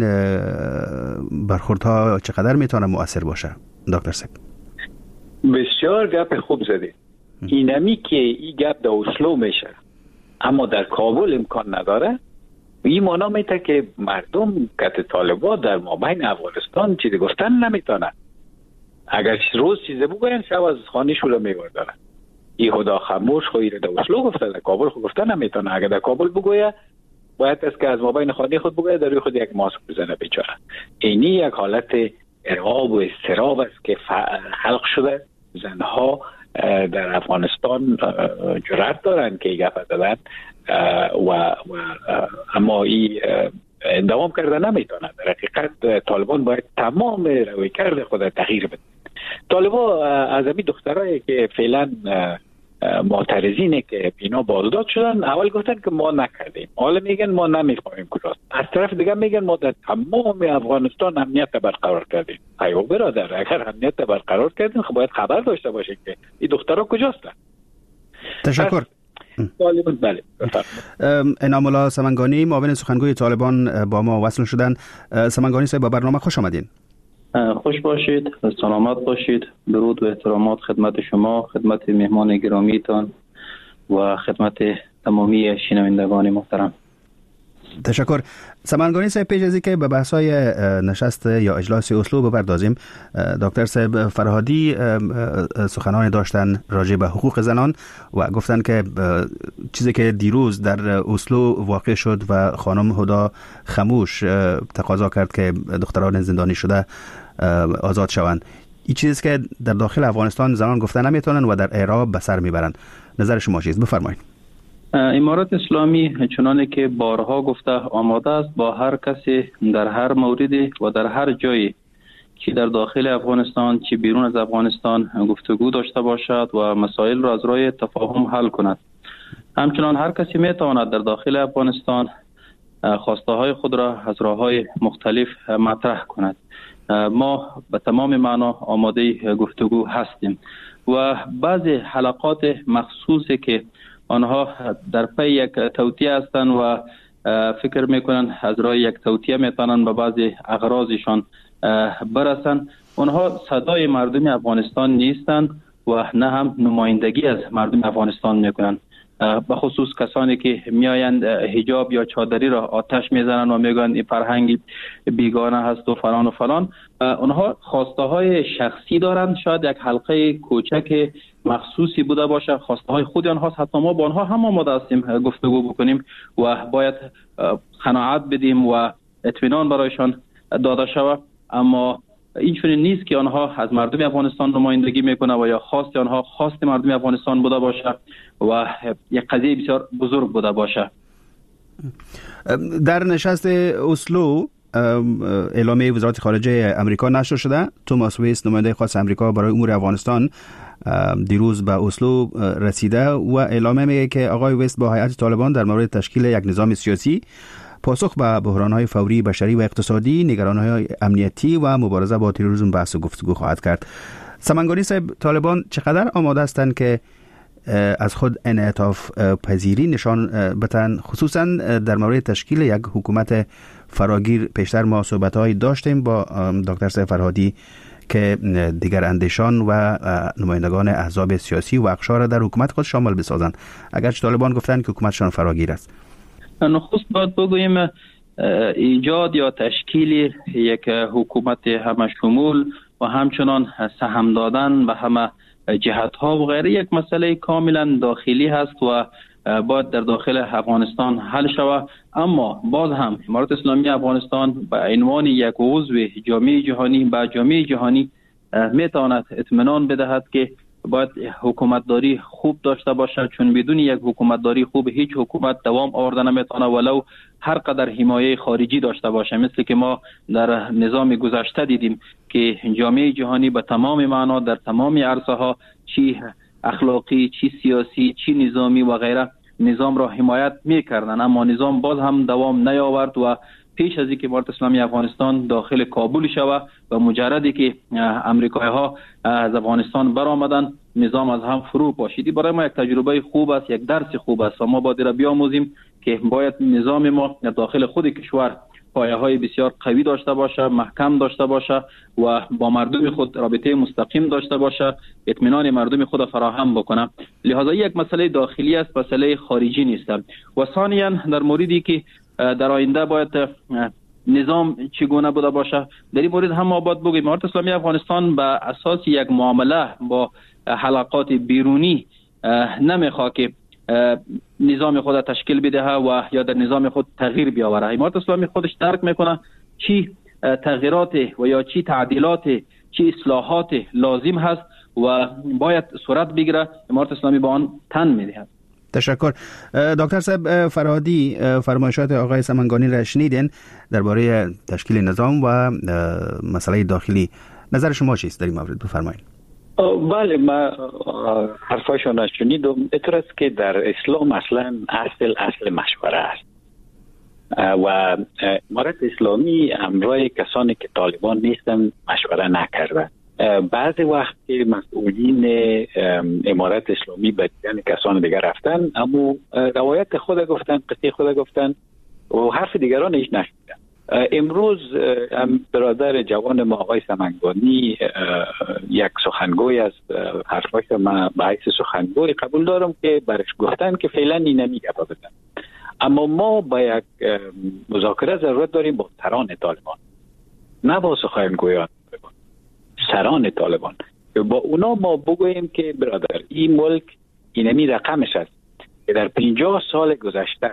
برخوردها چقدر میتونه مؤثر باشه دکتر سک؟ بسیار گپ خوب زدید. اینمی که این گپ در اسلو میشه اما در کابل امکان نداره، این معنا میته که مردم کت طالبان در مابین افغانستان چیزی گفتن نمیتونن. اگر روز چیزی بگوین شب از خانه شوره میبردن. این هدا خموش خویره در اسلو گفته، در کابل خود گفتن نمیتونه. اگر در کابل بگویه باید است که از مابین خانه خود بگویه در روی خود یک ماسک بزنه بیچاره. اینی یک حالت ارعاب و اضطراب است که خلق شده. زنها در افغانستان جرأت دارن که گپ بزنن و, و اما این دوام کرده نمیتونه. در حقیقت طالبان باید تمام رویکرد خود تغییر بده. طالبان از همین دخترایی که فعلا معترضینه که اینا بازداشت شدن اول گفتن که ما نکردیم، حالا میگن ما نمیفهمیم کجاست. از طرف دیگه میگن ما در تمام افغانستان امنیت برقرار کردیم. ایو برادر، اگر امنیت برقرار کردین خب باید خبر داشته باشید که این دخترها کجاست. تشکر. بله. انعام الله سمنگانی معاون سخنگوی طالبان با ما وصل شدن. سمنگانی صاحب با برنامه خوش آمدین. خوش باشید، سلامت باشید. درود و احترامات خدمت شما، خدمت مهمان گرامیتان و خدمت تمامی شنوندگان محترم. تشکر. سمنگانی صاحب، پیش از اینکه به بحث‌های نشست یا اجلاس اسلو بپردازیم، دکتر صاحب فرهادی سخنانی داشتن راجع به حقوق زنان و گفتن که چیزی که دیروز در اسلو واقع شد و خانم هدا خموش تقاضا کرد که دختران زندانی شده آزاد شوند، این چیزی که در داخل افغانستان زنان گفتن نمیتونن و در اعراب به سر میبرن. نظر شما چیست؟ بفرمایید. امارات اسلامی چنانه که بارها گفته آماده است با هر کسی در هر موردی و در هر جایی که در داخل افغانستان چه بیرون از افغانستان گفتگو داشته باشد و مسائل را از راه تفاهم حل کند. همچنان هر کسی میتواند در داخل افغانستان خواسته های خود را از راه های مختلف مطرح کند. ما به تمام معنا آماده گفتگو هستیم و بعضی حلقات مخصوصی که آنها در پی یک توطئه هستند و فکر میکنن از راه یک توطئه میتونن به بعضی اغراضشان برسن، آنها صدای مردم افغانستان نیستند و نه هم نمایندگی از مردم افغانستان میکنن. به خصوص کسانی که میآیند حجاب یا چادری را آتش میزنن و میگن این فرهنگ بیگانه هست و فلان و فلان، اونها خواسته های شخصی دارند. شاید یک حلقه کوچک مخصوصی بوده باشه، خواسته های خود آنهاست. حتی ما با آنها هم آماده هستیم گفتگو بکنیم و باید قناعت بدیم و اطمینان برایشان داده شود، اما این چنین نیست که آنها از مردم افغانستان نمایندگی میکنه و یا خواست آنها خواست مردم افغانستان بوده باشه و یک قضیه بسیار بزرگ بوده باشه. در نشست اسلو اعلامیه وزارت خارجه امریکا نشر شده. توماس ویس نماینده خاص امریکا برای امور افغانستان دیروز به اسلو رسیده و اعلامیه میگه که آقای ویس با هیئت طالبان در مورد تشکیل یک نظام سیاسی، پاسخ به بحران‌های فوری بشری و اقتصادی، نگرانی‌های امنیتی و مبارزه با تروریسم بحث و گفتگو خواهد کرد. سمنگانی صاحب، طالبان چقدر آماده هستند که از خود انعطاف پذیری نشان بدن، خصوصا در مورد تشکیل یک حکومت فراگیر؟ پیشتر ما صحبت‌های داشتیم با دکتر سید فرهادی که دیگر اندیشان و نمایندگان احزاب سیاسی و اقشار در حکومت خود شامل بسازند، اگرچه طالبان گفتند که حکومتشان فراگیر است. نخست باید بگوییم ایجاد یا تشکیل یک حکومت همه شمول و همچنان سهم دادن به همه جهت‌ها و غیره یک مسئله کاملا داخلی هست و باید در داخل افغانستان حل شود. اما باز هم امارت اسلامی افغانستان به عنوان یک عضو جامعه جهانی به جامعه جهانی میتواند اطمینان بدهد که باید حکومتداری خوب داشته باشه، چون بدون یک حکومتداری خوب هیچ حکومت دوام آورده نمیتونه ولو هر قدر حمایه خارجی داشته باشه. مثل که ما در نظام گذشته دیدیم که جامعه جهانی به تمام معنا در تمام عرصه ها، چی اخلاقی، چی سیاسی، چی نظامی و غیره، نظام را حمایت میکردن، اما نظام باز هم دوام نیاورد و پیش از اینکه امارت اسلامی افغانستان داخل کابل شود و مجردی که امریکایی ها از افغانستان برآمدن، نظام از هم فرو پاشیدی. برای ما یک تجربه خوب است، یک درس خوب است و ما باید را بیاموزیم که باید نظام ما داخل خود کشور پایه های بسیار قوی داشته باشه، محکم داشته باشه و با مردم خود رابطه مستقیم داشته باشه، اطمینان مردم خود فراهم بکنه. لذا یک مسئله داخلی است، مسئله خارجی نیست. و ثانیاً در موردی که در آینده باید نظام چگونه بوده باشه، در این مورد هم ما باید بگیم امارت اسلامی افغانستان به اساس یک معامله با حلقات بیرونی نمیخواد که نظام خود تشکیل بده و یا در نظام خود تغییر بیاوره. امارت اسلامی خودش درک میکنه چی تغییرات و یا چی تعدیلات، چی اصلاحات لازم هست و باید صورت بگیره. امارت اسلامی با آن تن میدهد. تشکر. دکتر صاحب فرهادی، فرمایشات آقای سمنگانی را شنیدین درباره تشکیل نظام و مسئله داخلی. نظر شما چیست در این مورد؟ بفرمایید. بله، ما حرفاشون را شنیدم. اینطور است که در اسلام اصلا اصل اصل مشوره است و امارت اسلامی همراه کسانی که طالبان نیستن مشوره نکرده. بعضی وقت که مسئولین امارت اسلامی به دیدن کسان دیگر رفتن، اما روایت خود گفتن، قصه خود گفتن و حرف دیگران هیچ نشنیدن. امروز برادر جوان ما آقای سمنگانی یک سخنگوی است، حرفاش ما به حیث سخنگوی قبول دارم که برش گفتن که فعلا این نمیگه بزن. اما ما با یک مذاکره ضرورت داریم با سران طالبان، نه با سخنگویان طالبان، سران طالبان. با اونا ما بگوییم که برادر این ملک اینمی رقمش است که در پنجاه سال گذشته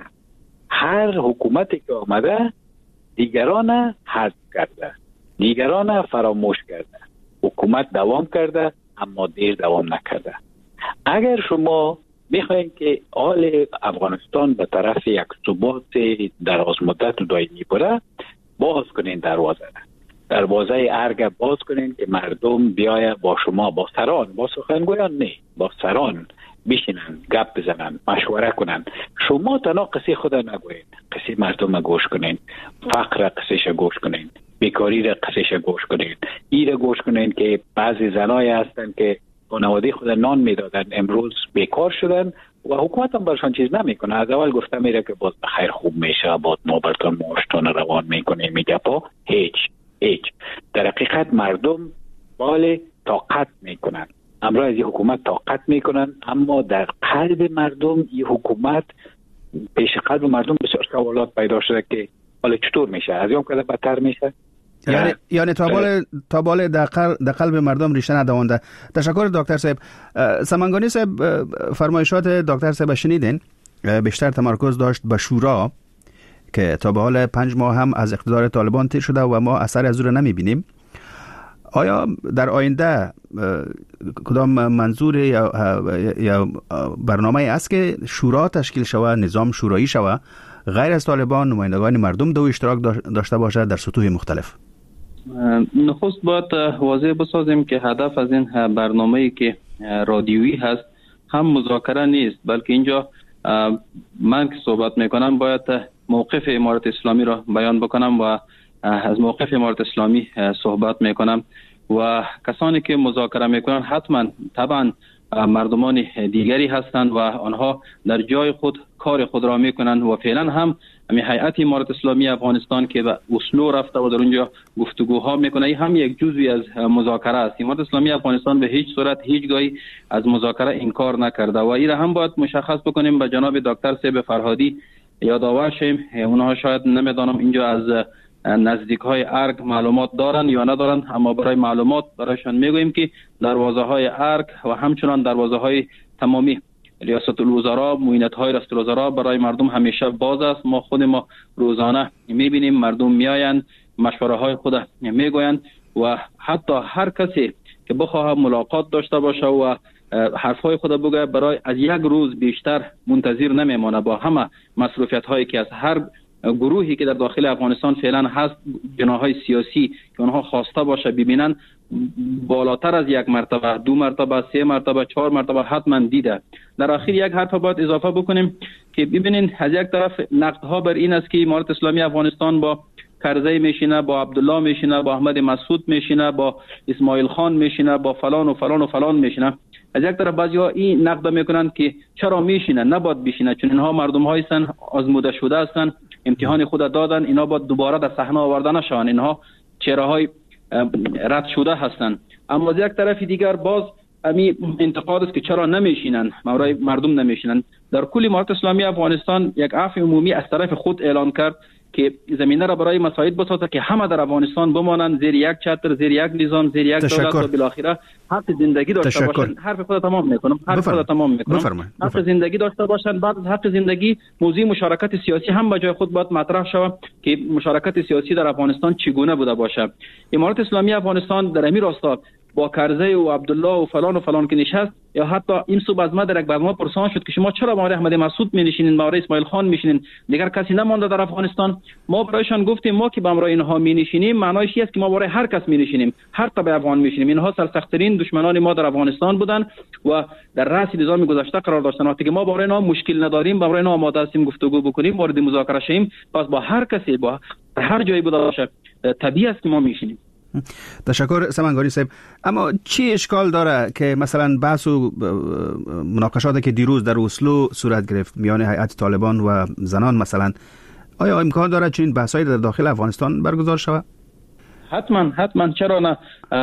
هر حکومتی که آمده دیگران حذف کرده، دیگران فراموش کرده، حکومت دوام کرده اما دیر دوام نکرده. اگر شما میخواین که حال افغانستان به طرف یک ثبات دراز مدت و دائمی بره، باز کنین دروازه دروازه ارگ باز کنین که مردم بیایه با شما، با سران، با سخنگویان نه، با سران بشینن، گپ بزنن، مشوره کنن. شما تنها قصه خود نگوین، قصه مردم گوش کنین، فقر قصهش گوش کنین، بیکاری را قصهش گوش کنین، ای را گوش کنین که بعضی زنای هستن که خانواده خود نان میدادن امروز بیکار شدن و حکومت هم برشان چیز نمیکنه. از اول گفته میره که باز بخیر خوب میشه، باز ما براتون معاشتون روان میکنه، میگه پا هیچ هیچ. در حقیقت مردم بال طاقت میکنن، امروز از این حکومت طاقت میکنن، اما در قلب مردم این حکومت، پیش قلب مردم بسیار سوالات پیدا شده که حالا چطور میشه، از یام کده بدتر میشه. یعنی یعنی تا بال تا بال در قلب مردم ریشه ندوانده. تشکر دکتر صاحب. سمنگانی صاحب، فرمایشات دکتر صاحب شنیدین، بیشتر تمرکز داشت به شورا که تا به حال پنج ماه هم از اقتدار طالبان تیر شده و ما اثر از او را نمیبینیم. آیا در آینده کدام منظور یا یا برنامه است که شورا تشکیل شود، نظام شورایی شود، غیر از طالبان نمایندگان مردم دو اشتراک داشته باشد در سطوح مختلف؟ نخست باید واضح بسازیم که هدف از این برنامه‌ای که رادیویی هست هم مذاکره نیست، بلکه اینجا من که صحبت میکنم باید موقف امارت اسلامی را بیان بکنم و از موقف امارت اسلامی صحبت میکنم و کسانی که مذاکره میکنن حتما طبعا مردمان دیگری هستند و آنها در جای خود کار خود را میکنند و فعلا هم همین هیئت امارت اسلامی افغانستان که به اسلو رفته و در اونجا گفتگوها میکنه این هم یک جزوی از مذاکره است. امارت اسلامی افغانستان به هیچ صورت هیچگاهی از مذاکره انکار نکرده و این هم باید مشخص بکنیم. به جناب دکتر صاحب فرهادی یادآور شیم، اونها شاید نمیدانم اینجا از نزدیک های ارگ معلومات دارن یا ندارن، اما برای معلومات برایشان میگوییم که دروازه های ارگ و همچنان دروازه های تمامی ریاست الوزراء، معینت های ریاست الوزراء برای مردم همیشه باز است. ما خود ما روزانه میبینیم مردم میآیند، مشوره های خود میگویند و حتی هر کسی که بخواه ملاقات داشته باشه و حرف های خود بگه برای از یک روز بیشتر منتظر نمیمانه. با همه مصروفیت هایی که از هر گروهی که در داخل افغانستان فعلا هست، جناحهای سیاسی که اونها خواسته باشه ببینن، بالاتر از یک مرتبه، دو مرتبه، سه مرتبه، چهار مرتبه حتما دیده. در آخر یک حرف باید اضافه بکنیم که ببینین از یک طرف نقدها بر این است که امارت اسلامی افغانستان با کرزی میشینه، با عبدالله میشینه، با احمد مسعود میشینه، با اسماعیل خان میشینه، با فلان و فلان و فلان میشینه. از یک طرف بعضی‌ها این نقد میکنند که چرا میشینه، نباید بشینه، چون اینها مردم هایی هستند آزموده شده هستند، امتحان خود دادن، اینا باید دوباره در صحنه آورده نشوند، اینها چهره های رد شده هستند. اما از یک طرف دیگر باز امی انتقاد است که چرا نمیشینن، مورای مردم نمیشینن. در کل امارت اسلامی افغانستان یک عفو عمومی از طرف خود اعلان کرد که زمینه را برای مساعد بسازه که همه در افغانستان بمانند زیر یک چتر، زیر یک نظام، زیر یک دولت و بالاخره حق زندگی داشته باشند. حرف خود تمام میکنم حرف خود تمام میکنم حق زندگی داشته باشند. بعد از حق زندگی موضوع مشارکت سیاسی هم به جای خود باید مطرح شود که مشارکت سیاسی در افغانستان چگونه بوده باشه. امارت اسلامی افغانستان در امیر راستا با کرزی و عبدالله و فلان و فلان که نشست، یا حتی این صبح از ما در یک برنامه پرسان شد که شما چرا مورد احمد مسعود می نشینین، مورد اسماعیل خان میشینین، دیگر کسی نمانده در افغانستان. ما برایشان گفتیم ما که با امرای اینها می نشینیم معنایش است که ما برای هر کس می نشینیم، هر طبع افغان می نشینیم. اینها سرسخت‌ترین دشمنان ما در افغانستان بودن و در رأس نظام گذشته قرار داشتن. وقتی که ما برای اینها مشکل نداریم، برای اینها آماده هستیم گفتگو بکنیم، وارد مذاکره شیم، پس با هر کسی با هر جایی بوده باشه طبیعی است که ما میشینیم. تشکر سمنگانی صاحب. اما چی اشکال داره که مثلا بحث و مناقشاتی که دیروز در اسلو صورت گرفت میان هیئت طالبان و زنان مثلا، آیا امکان داره چنین بحثایی در داخل افغانستان برگزار شود؟ حتما حتما، چرا نه.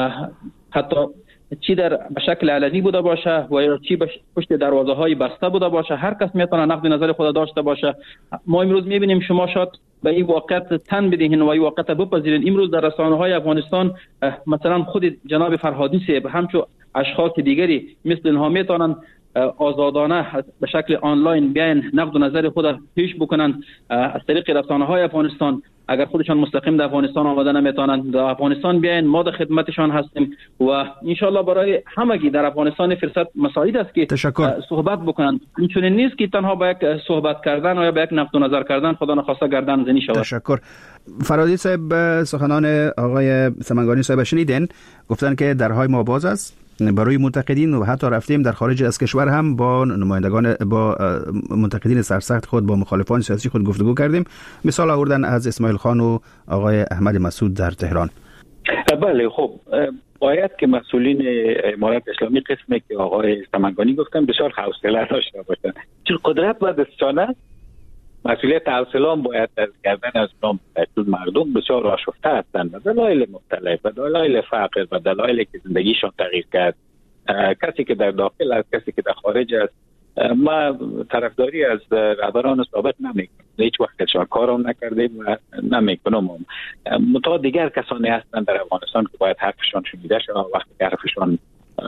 حتی چی در به شکل علنی بوده باشه و یا چی پشت دروازه های بسته بوده باشه، هر کس میتونه نقد نظر خود داشته باشه. ما امروز میبینیم شما شاید به این واقعیت تن بدهین و این واقعیت بپذیرین. امروز در رسانه های افغانستان مثلا خود جناب فرهادی صاحب همچون اشخاص دیگری مثل اینها میتونن آزادانه به شکل آنلاین بیان نقد و نظر خود پیش بکنن از طریق رسانه های افغانستان. اگر خودشان مستقیم در افغانستان آمده نمیتونن، در افغانستان بیاین، ما در خدمتشان هستیم و ان شاء الله برای همگی در افغانستان فرصت مساعد است که تشکر. صحبت بکنن. این چنین نیست که تنها با یک صحبت کردن یا با یک نقد و نظر کردن خدا نخواسته گردن زنی شود. تشکر. فرهادی صاحب، سخنان آقای سمنگانی صاحب شنیدین، گفتن که درهای ما باز است برای منتقدین و حتی رفتیم در خارج از کشور هم با نمایندگان با منتقدین سرسخت خود، با مخالفان سیاسی خود گفتگو کردیم. مثال آوردن از اسماعیل خان و آقای احمد مسعود در تهران. بله، خب باید که مسئولین امارت اسلامی قسمی که آقای سمنگانی گفتن بسیار حوصله داشته باشند، چون قدرت و دستانه مسئولیت حوصله باید از گردن از نام مردم بسیار آشفته هستند و دلایل مختلف و دلایل فقر و دلایلی که زندگیشان تغییر کرد، کسی که در داخل است، کسی که در خارج است. ما طرفداری از رهبران سابق نمیکنم، هیچ وقتشان کارم نکردیم و نمیکنم. متعدد دیگر کسانی هستند در افغانستان که باید حرفشان شنیده شود، وقتی که حرفشان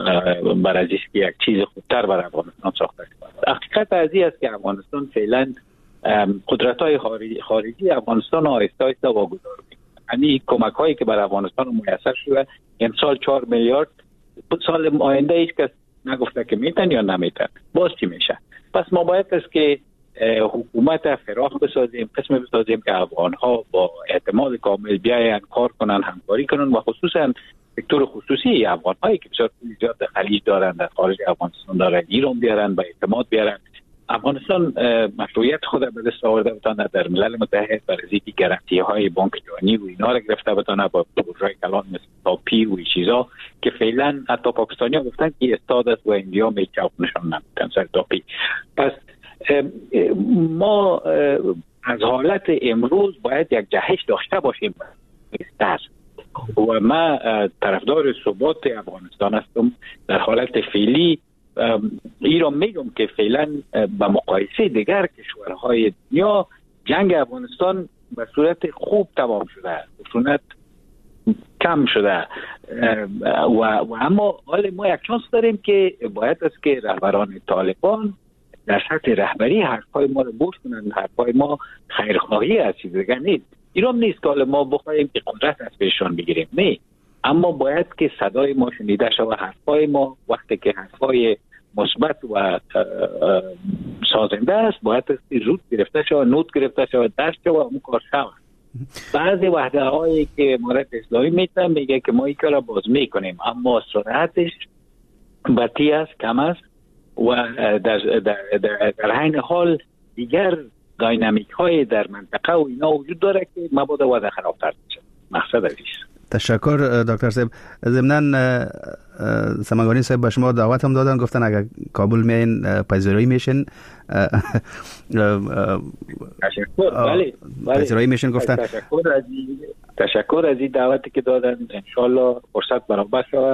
بر از یک چیز خوبتر بر افغانستان ساخته شود. حقیقت از این است که افغانستان فعلا قدرت‌های خارجی افغانستان آهسته آهسته واگذار می‌کنند. یعنی کمک هایی که برای افغانستان میسر شده امسال چهار میلیارد، سال آینده هیچ کس نگفته که میتن یا نمیتن، باز چی میشه؟ پس ما باید است که حکومت فراخ بسازیم، قسم بسازیم که افغان ها با اعتماد کامل بیاین کار کنن، همکاری کنن و خصوصا سکتور خصوصی افغان هایی که بسیار زیاد در خلیج دارن، در خارج افغانستان دارن، ایران بیارن و اعتماد بیارن. افغانستان مشروعیت خود به دست آورده بتانه در ملل متحد برای اینکه گارانتی های بانک جهانی و اینا را گرفته بتانه با پروژه کلان مثل تاپی و چیزا که فعلا حتی پاکستانی ها گفتن که استاد است و اندیا میچاپ نشان نمیدن سر تاپی. پس ما از حالت امروز باید یک جهش داشته باشیم و ما طرفدار ثبات افغانستان هستم. در حالت فعلی ایران میگم که فعلا به مقایسه دیگر کشورهای دنیا جنگ افغانستان به صورت خوب تمام شده، خشونت کم شده و, و اما حال ما یک چانس داریم که باید است که رهبران طالبان در سطح رهبری حرفای ما رو گوش کنند. حرفای ما خیرخواهی است، چیز دیگر نیست. ایران نیست که ما بخوایم که قدرت از پیشان بگیریم، نه، اما باید که صدای ما شنیده شود. حرفای ما وقتی که حرفای مثبت و سازنده است باید زود گرفته شود، نوت گرفته شود، دست شود و اون کار شود. بعضی وحده هایی که امارت اسلامی میتن میگه که ما این کار را باز میکنیم، اما سرعتش بطیء است، کم است و در در در, در حین حال دیگر داینامیک های در منطقه و اینا وجود داره که مبادا وضع خرابتر بشه. مقصد ازیست. تشکر دکتر صاحب. ضمناً سمنگانی صاحب به شما دعوت هم دادن، گفتن اگر کابل میین پذیرایی میشن. تشکر. بله پذیرایی میشن گفتن. تشکر از تشکر از این دعوتی که دادن. ان شاء الله فرصت برابر شود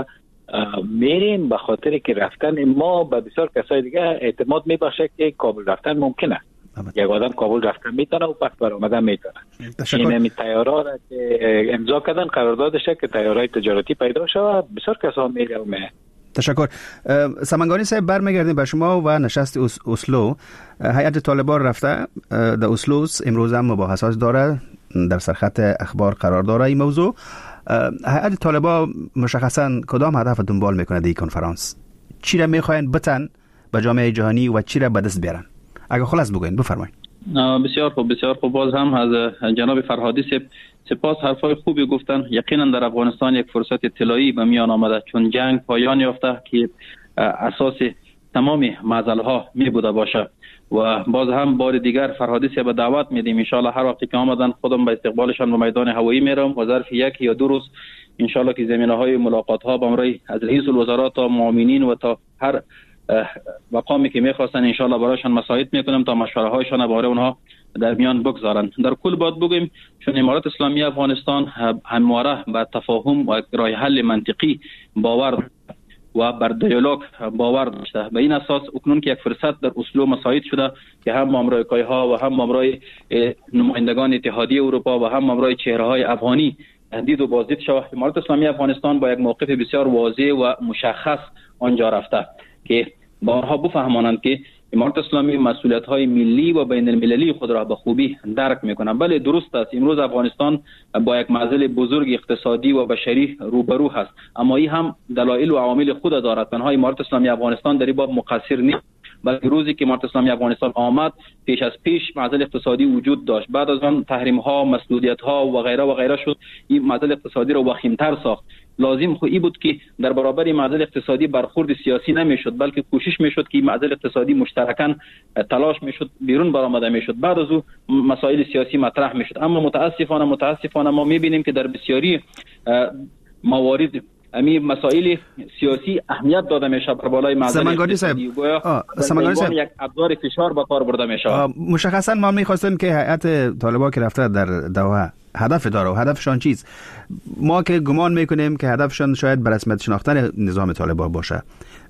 میریم، به خاطر که رفتن ما به بسیار کسای دیگه اعتماد میبخشه که کابل رفتن ممکنه. یک آدم کابل رفتن میتونه و پس برآمدن میتونه. این می تیارا را که امضا کردن قراردادشه که تیارای تجارتی پیدا شود، بسیار کسا میره و میه. تشکر. سمنگانی صاحب برمیگردیم به شما و نشست اسلو. هیئت طالبان رفته در اسلو، امروز هم مباحثات داره، در سرخط اخبار قرار داره این موضوع. هیئت طالبان مشخصا کدام هدف دنبال میکنه در این کنفرانس؟ چی را میخواین بتن به جامعه جهانی و چی را به دست بیارن؟ اگه خلاص بگوین بفرمایید. بسیار خوب بسیار خوب. باز هم از جناب فرهادی سپاس، حرفای خوبی گفتن. یقینا در افغانستان یک فرصت طلایی به میان آمده، چون جنگ پایان یافته که اساس تمام معضله ها می بوده باشه و باز هم بار دیگر فرهادی به دعوت میدیم. ان شاء الله هر وقتی که آمدن خودم به استقبالشان به میدان هوایی میرم و ظرف یک یا دو روز ان شاء الله که زمینه های ملاقات ها با امرای از رئیس الوزراء تا معاونین و تا هر مقامی که میخواستن ان شاء الله برایشان مساعد میکنم تا مشوره هایشان برای اونها در میان بگذارن. در کل باید بگیم چون امارات اسلامی افغانستان همواره به تفاهم و راه حل منطقی باور و بر دیالوگ باور داشته. به این اساس اکنون که یک فرصت در اسلو مساعد شده که هم آمریکایی ها و هم امرای نمایندگان اتحادیه اروپا و هم امرای چهره های افغانی دید و بازدید شود، امارات اسلامی افغانستان با یک موقف بسیار واضح و مشخص آنجا رفته که با آنها بفهمانند که امارات اسلامی مسئولیت‌های ملی و بین المللی خود را به خوبی درک می‌کنند. بله درست است، امروز افغانستان با یک معضل بزرگ اقتصادی و بشری روبرو هست، اما این هم دلایل و عوامل خود دارد. تنها امارات اسلامی افغانستان در این باب مقصر نیست، بلکه روزی که امارات اسلامی افغانستان آمد پیش از پیش معضل اقتصادی وجود داشت. بعد از آن تحریم‌ها، مسدودیت‌ها و غیره و غیره شد، این معضل اقتصادی را وخیم‌تر ساخت. لازم خو ای بود که در برابر معضل اقتصادی برخورد سیاسی نمیشد، بلکه کوشش میشد که معضل اقتصادی مشترکاً تلاش میشد بیرون برآمده میشد، بعد از او مسائل سیاسی مطرح میشد. اما متاسفانه متاسفانه ما میبینیم که در بسیاری موارد امی مسائل سیاسی اهمیت داده میشه بر بالای معضل اقتصادی. گویا سمنگانی صاحب یک ابزار فشار به کار برده میشه. مشخصا ما میخواستیم که هیئت طالبان که رفته در دوحه هدف داره و هدفشان چیز؟ ما که گمان میکنیم که هدفشان شاید به رسمیت شناختن نظام طالبان باشه.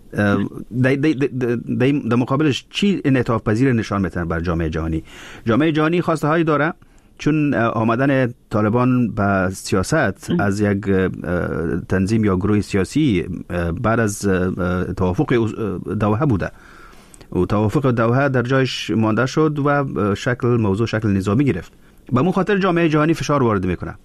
در مقابلش چی انعطاف پذیر نشان میتن بر جامعه جهانی؟ جامعه جهانی خواسته هایی داره، چون آمدن طالبان به سیاست از یک تنظیم یا گروه سیاسی بعد از توافق دوحه بوده و توافق دوحه در جایش مانده شد و شکل موضوع شکل نظامی گرفت. به مون خاطر جامعه جهانی فشار وارد میکنه.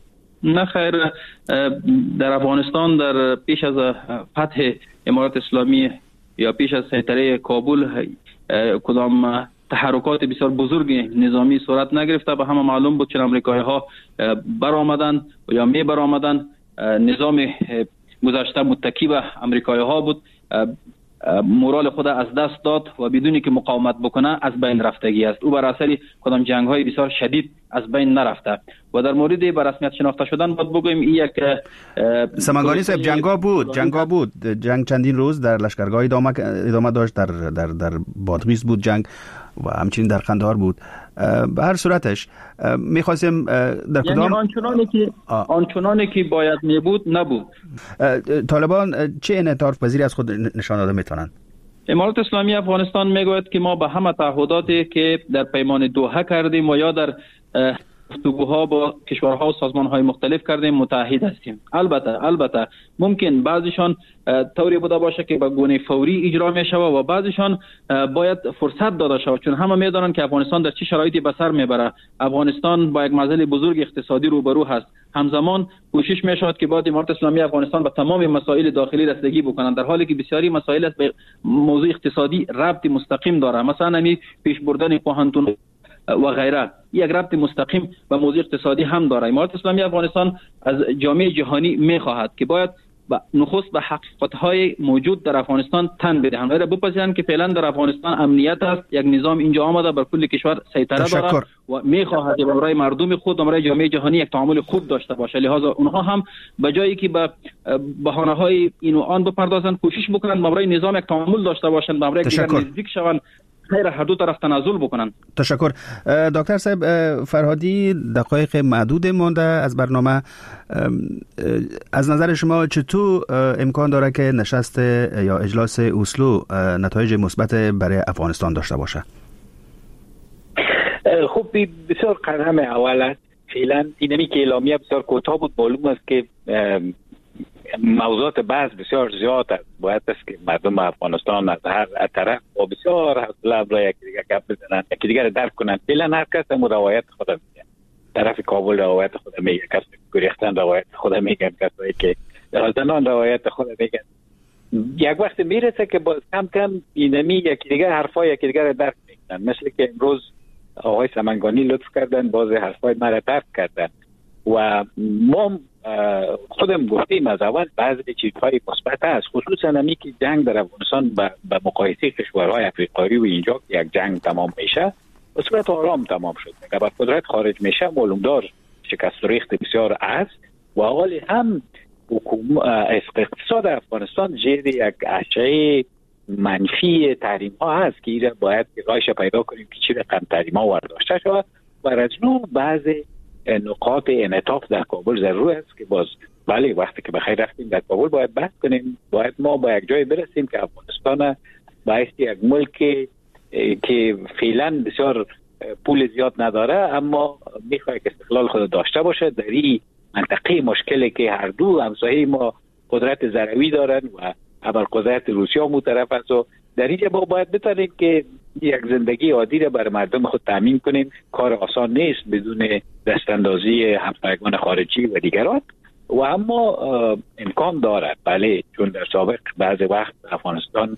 نه خیر، در افغانستان در پیش از فتح امارات اسلامی یا پیش از سیطره کابل کدام تحرکات بسیار بزرگ نظامی صورت نگرفته. به همه معلوم بود که امریکایی ها برآمدن یا می برآمدن. نظام گذشته متکی به امریکایی ها بود، مورال خود از دست داد و بدونی که مقاومت بکنه از بین رفتگی است. او بر اثر کدام جنگ های بسیار شدید از بین نرفته و در مورد به رسمیت شناخته شدن باید بگویم این یک سمنگانی صاحب جنگا بود جنگا بود جنگ چندین روز در لشکرگاه ادامه ادامه داشت، در در در بادغیس بود جنگ و همچنین در قندهار بود. به هر صورتش می‌خواستیم در کدام یعنی آنچنانی که آنچنانی که باید می بود نبود. طالبان چه انعطاف پذیری از خود نشان داده میتونن؟ امارات اسلامی افغانستان میگوید که ما به همه تعهداتی که در پیمان دوحه کردیم و یا در گفتگوها با کشورها و سازمانهای مختلف کردیم متعهد هستیم. البته البته ممکن بعضیشان طوری بوده باشه که به گونه فوری اجرا می شود و بعضیشان باید فرصت داده شود، چون همه میدانند که افغانستان در چه شرایطی به سر میبره. افغانستان با یک معضل بزرگ اقتصادی روبرو هست. همزمان کوشش می شود که بعد امارات اسلامی افغانستان به تمام مسائل داخلی رسیدگی بکنند، در حالی که بسیاری مسائل است به موضوع اقتصادی ربط مستقیم داره. مثلا همین پیش بردن پوهنتون و غیره یک ربط مستقیم به موضوع اقتصادی هم داره. امارات اسلامی افغانستان از جامعه جهانی میخواهد که باید نخست به حقیقت‌های موجود در افغانستان تن بدهند و بپذیرند که فعلا در افغانستان امنیت است، یک نظام اینجا آمده بر کل کشور سیطره دارد و میخواهد که برای مردم خود و برای جامعه جهانی یک تعامل خوب داشته باشه. لذا اونها هم به جایی که به بهانه‌های این و آن بپردازند کوشش بکنند برای نظام یک تعامل داشته باشند، برای دیگر نزدیک شوند، خیر هر دو طرف تنازل بکنن. تشکر. دکتر صاحب فرهادی، دقایق معدود مانده از برنامه، از نظر شما چطور امکان داره که نشست یا اجلاس اسلو نتایج مثبت برای افغانستان داشته باشه؟ خب بسیار قدم اول است. فعلا اینمی که اعلامیه بسیار کوتاه بود. معلوم است که موضوعات بحث بسیار زیاد است. باید است که مردم افغانستان از هر طرف با بسیار حوصله برای یک دیگر گپ بزنند، یکی دیگر درک کنند. فعلا هر کس هم روایت خود میگه. طرف کابل روایت خود میگه، کسی گریختن روایت خود میگه، کسی که رازدنان روایت خود میگه. یک وقت میرسه که باز کم کم اینمی یکی دیگر حرفای یکی دیگر درک میکنن. مثل که امروز آقای سمنگانی لطف کردن، باز حرفای مرا درک کردن و ما خودم گفتیم از اول بعضی چیزهای مثبت است، خصوصا همی که جنگ در افغانستان به مقایسه کشورهای افریقایی و اینجا یک جنگ تمام میشه به صورت آرام تمام شد. اگر قدرت خارج میشه معلوم دار شکست و ریخت بسیار است و حالی هم اقتصاد افغانستان زیر یک اشعه منفی تحریم ها هست که ایره باید راهش پیدا کنیم که چی رقم تحریم ها ورداشته شود و رجنو بعضی نقاط انعطاف در کابل ضرور است که باز بله وقتی که بخیر رفتیم در کابل باید بحث کنیم. باید ما با یک جای برسیم که افغانستان باعث یک ملک که فعلا بسیار پول زیاد نداره اما میخواد که استقلال خود داشته باشه در این منطقه مشکلی که هر دو همسایه ما قدرت ضروری دارن و ابرقدرت روسیه هم طرف است و در اینجا ما باید بتونیم که یک زندگی عادی را برای مردم خود تامین کنیم. کار آسان نیست بدون دستاندازی همسایگان خارجی و دیگران و اما امکان دارد. بله چون در سابق بعض وقت افغانستان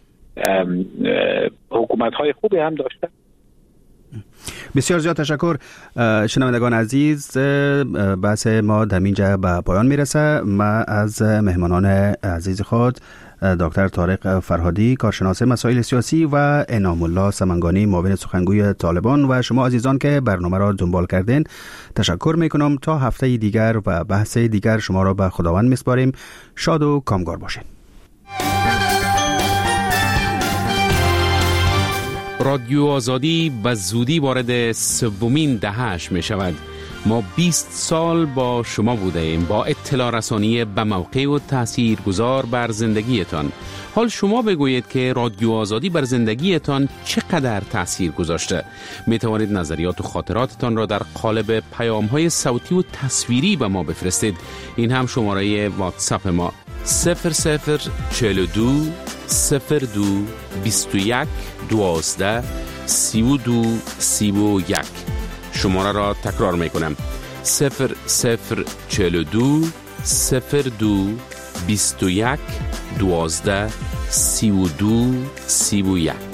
حکومت های خوبی هم داشته. بسیار زیاد تشکر. شنوندگان عزیز، بحث ما در اینجا به پایان میرسه. ما از مهمانان عزیز خود دکتر طارق فرهادی کارشناس مسائل سیاسی و انعام الله سمنگانی معاون سخنگوی طالبان و شما عزیزان که برنامه را دنبال کردین تشکر میکنم. تا هفته دیگر و بحث دیگر شما را به خداوند میسپاریم. شاد و کامگار باشین. رادیو آزادی به زودی وارد سومین دهه‌اش می شود. ما بیست سال با شما بوده ایم با اطلاع رسانی به موقع و تأثیر گذار بر زندگیتان. حال شما بگویید که رادیو آزادی بر زندگیتان چقدر تأثیر گذاشته. می توانید نظریات و خاطراتتان را در قالب پیام‌های صوتی و تصویری به ما بفرستید. این هم شماره واتساپ ما صفر صفر چهل و دو صفر دو بیست و یک دوازده سی و دو سی و یک. شماره را تکرار می کنم صفر صفر چهل و دو صفر دو بیست و یک دوازده سی و دو سی و یک.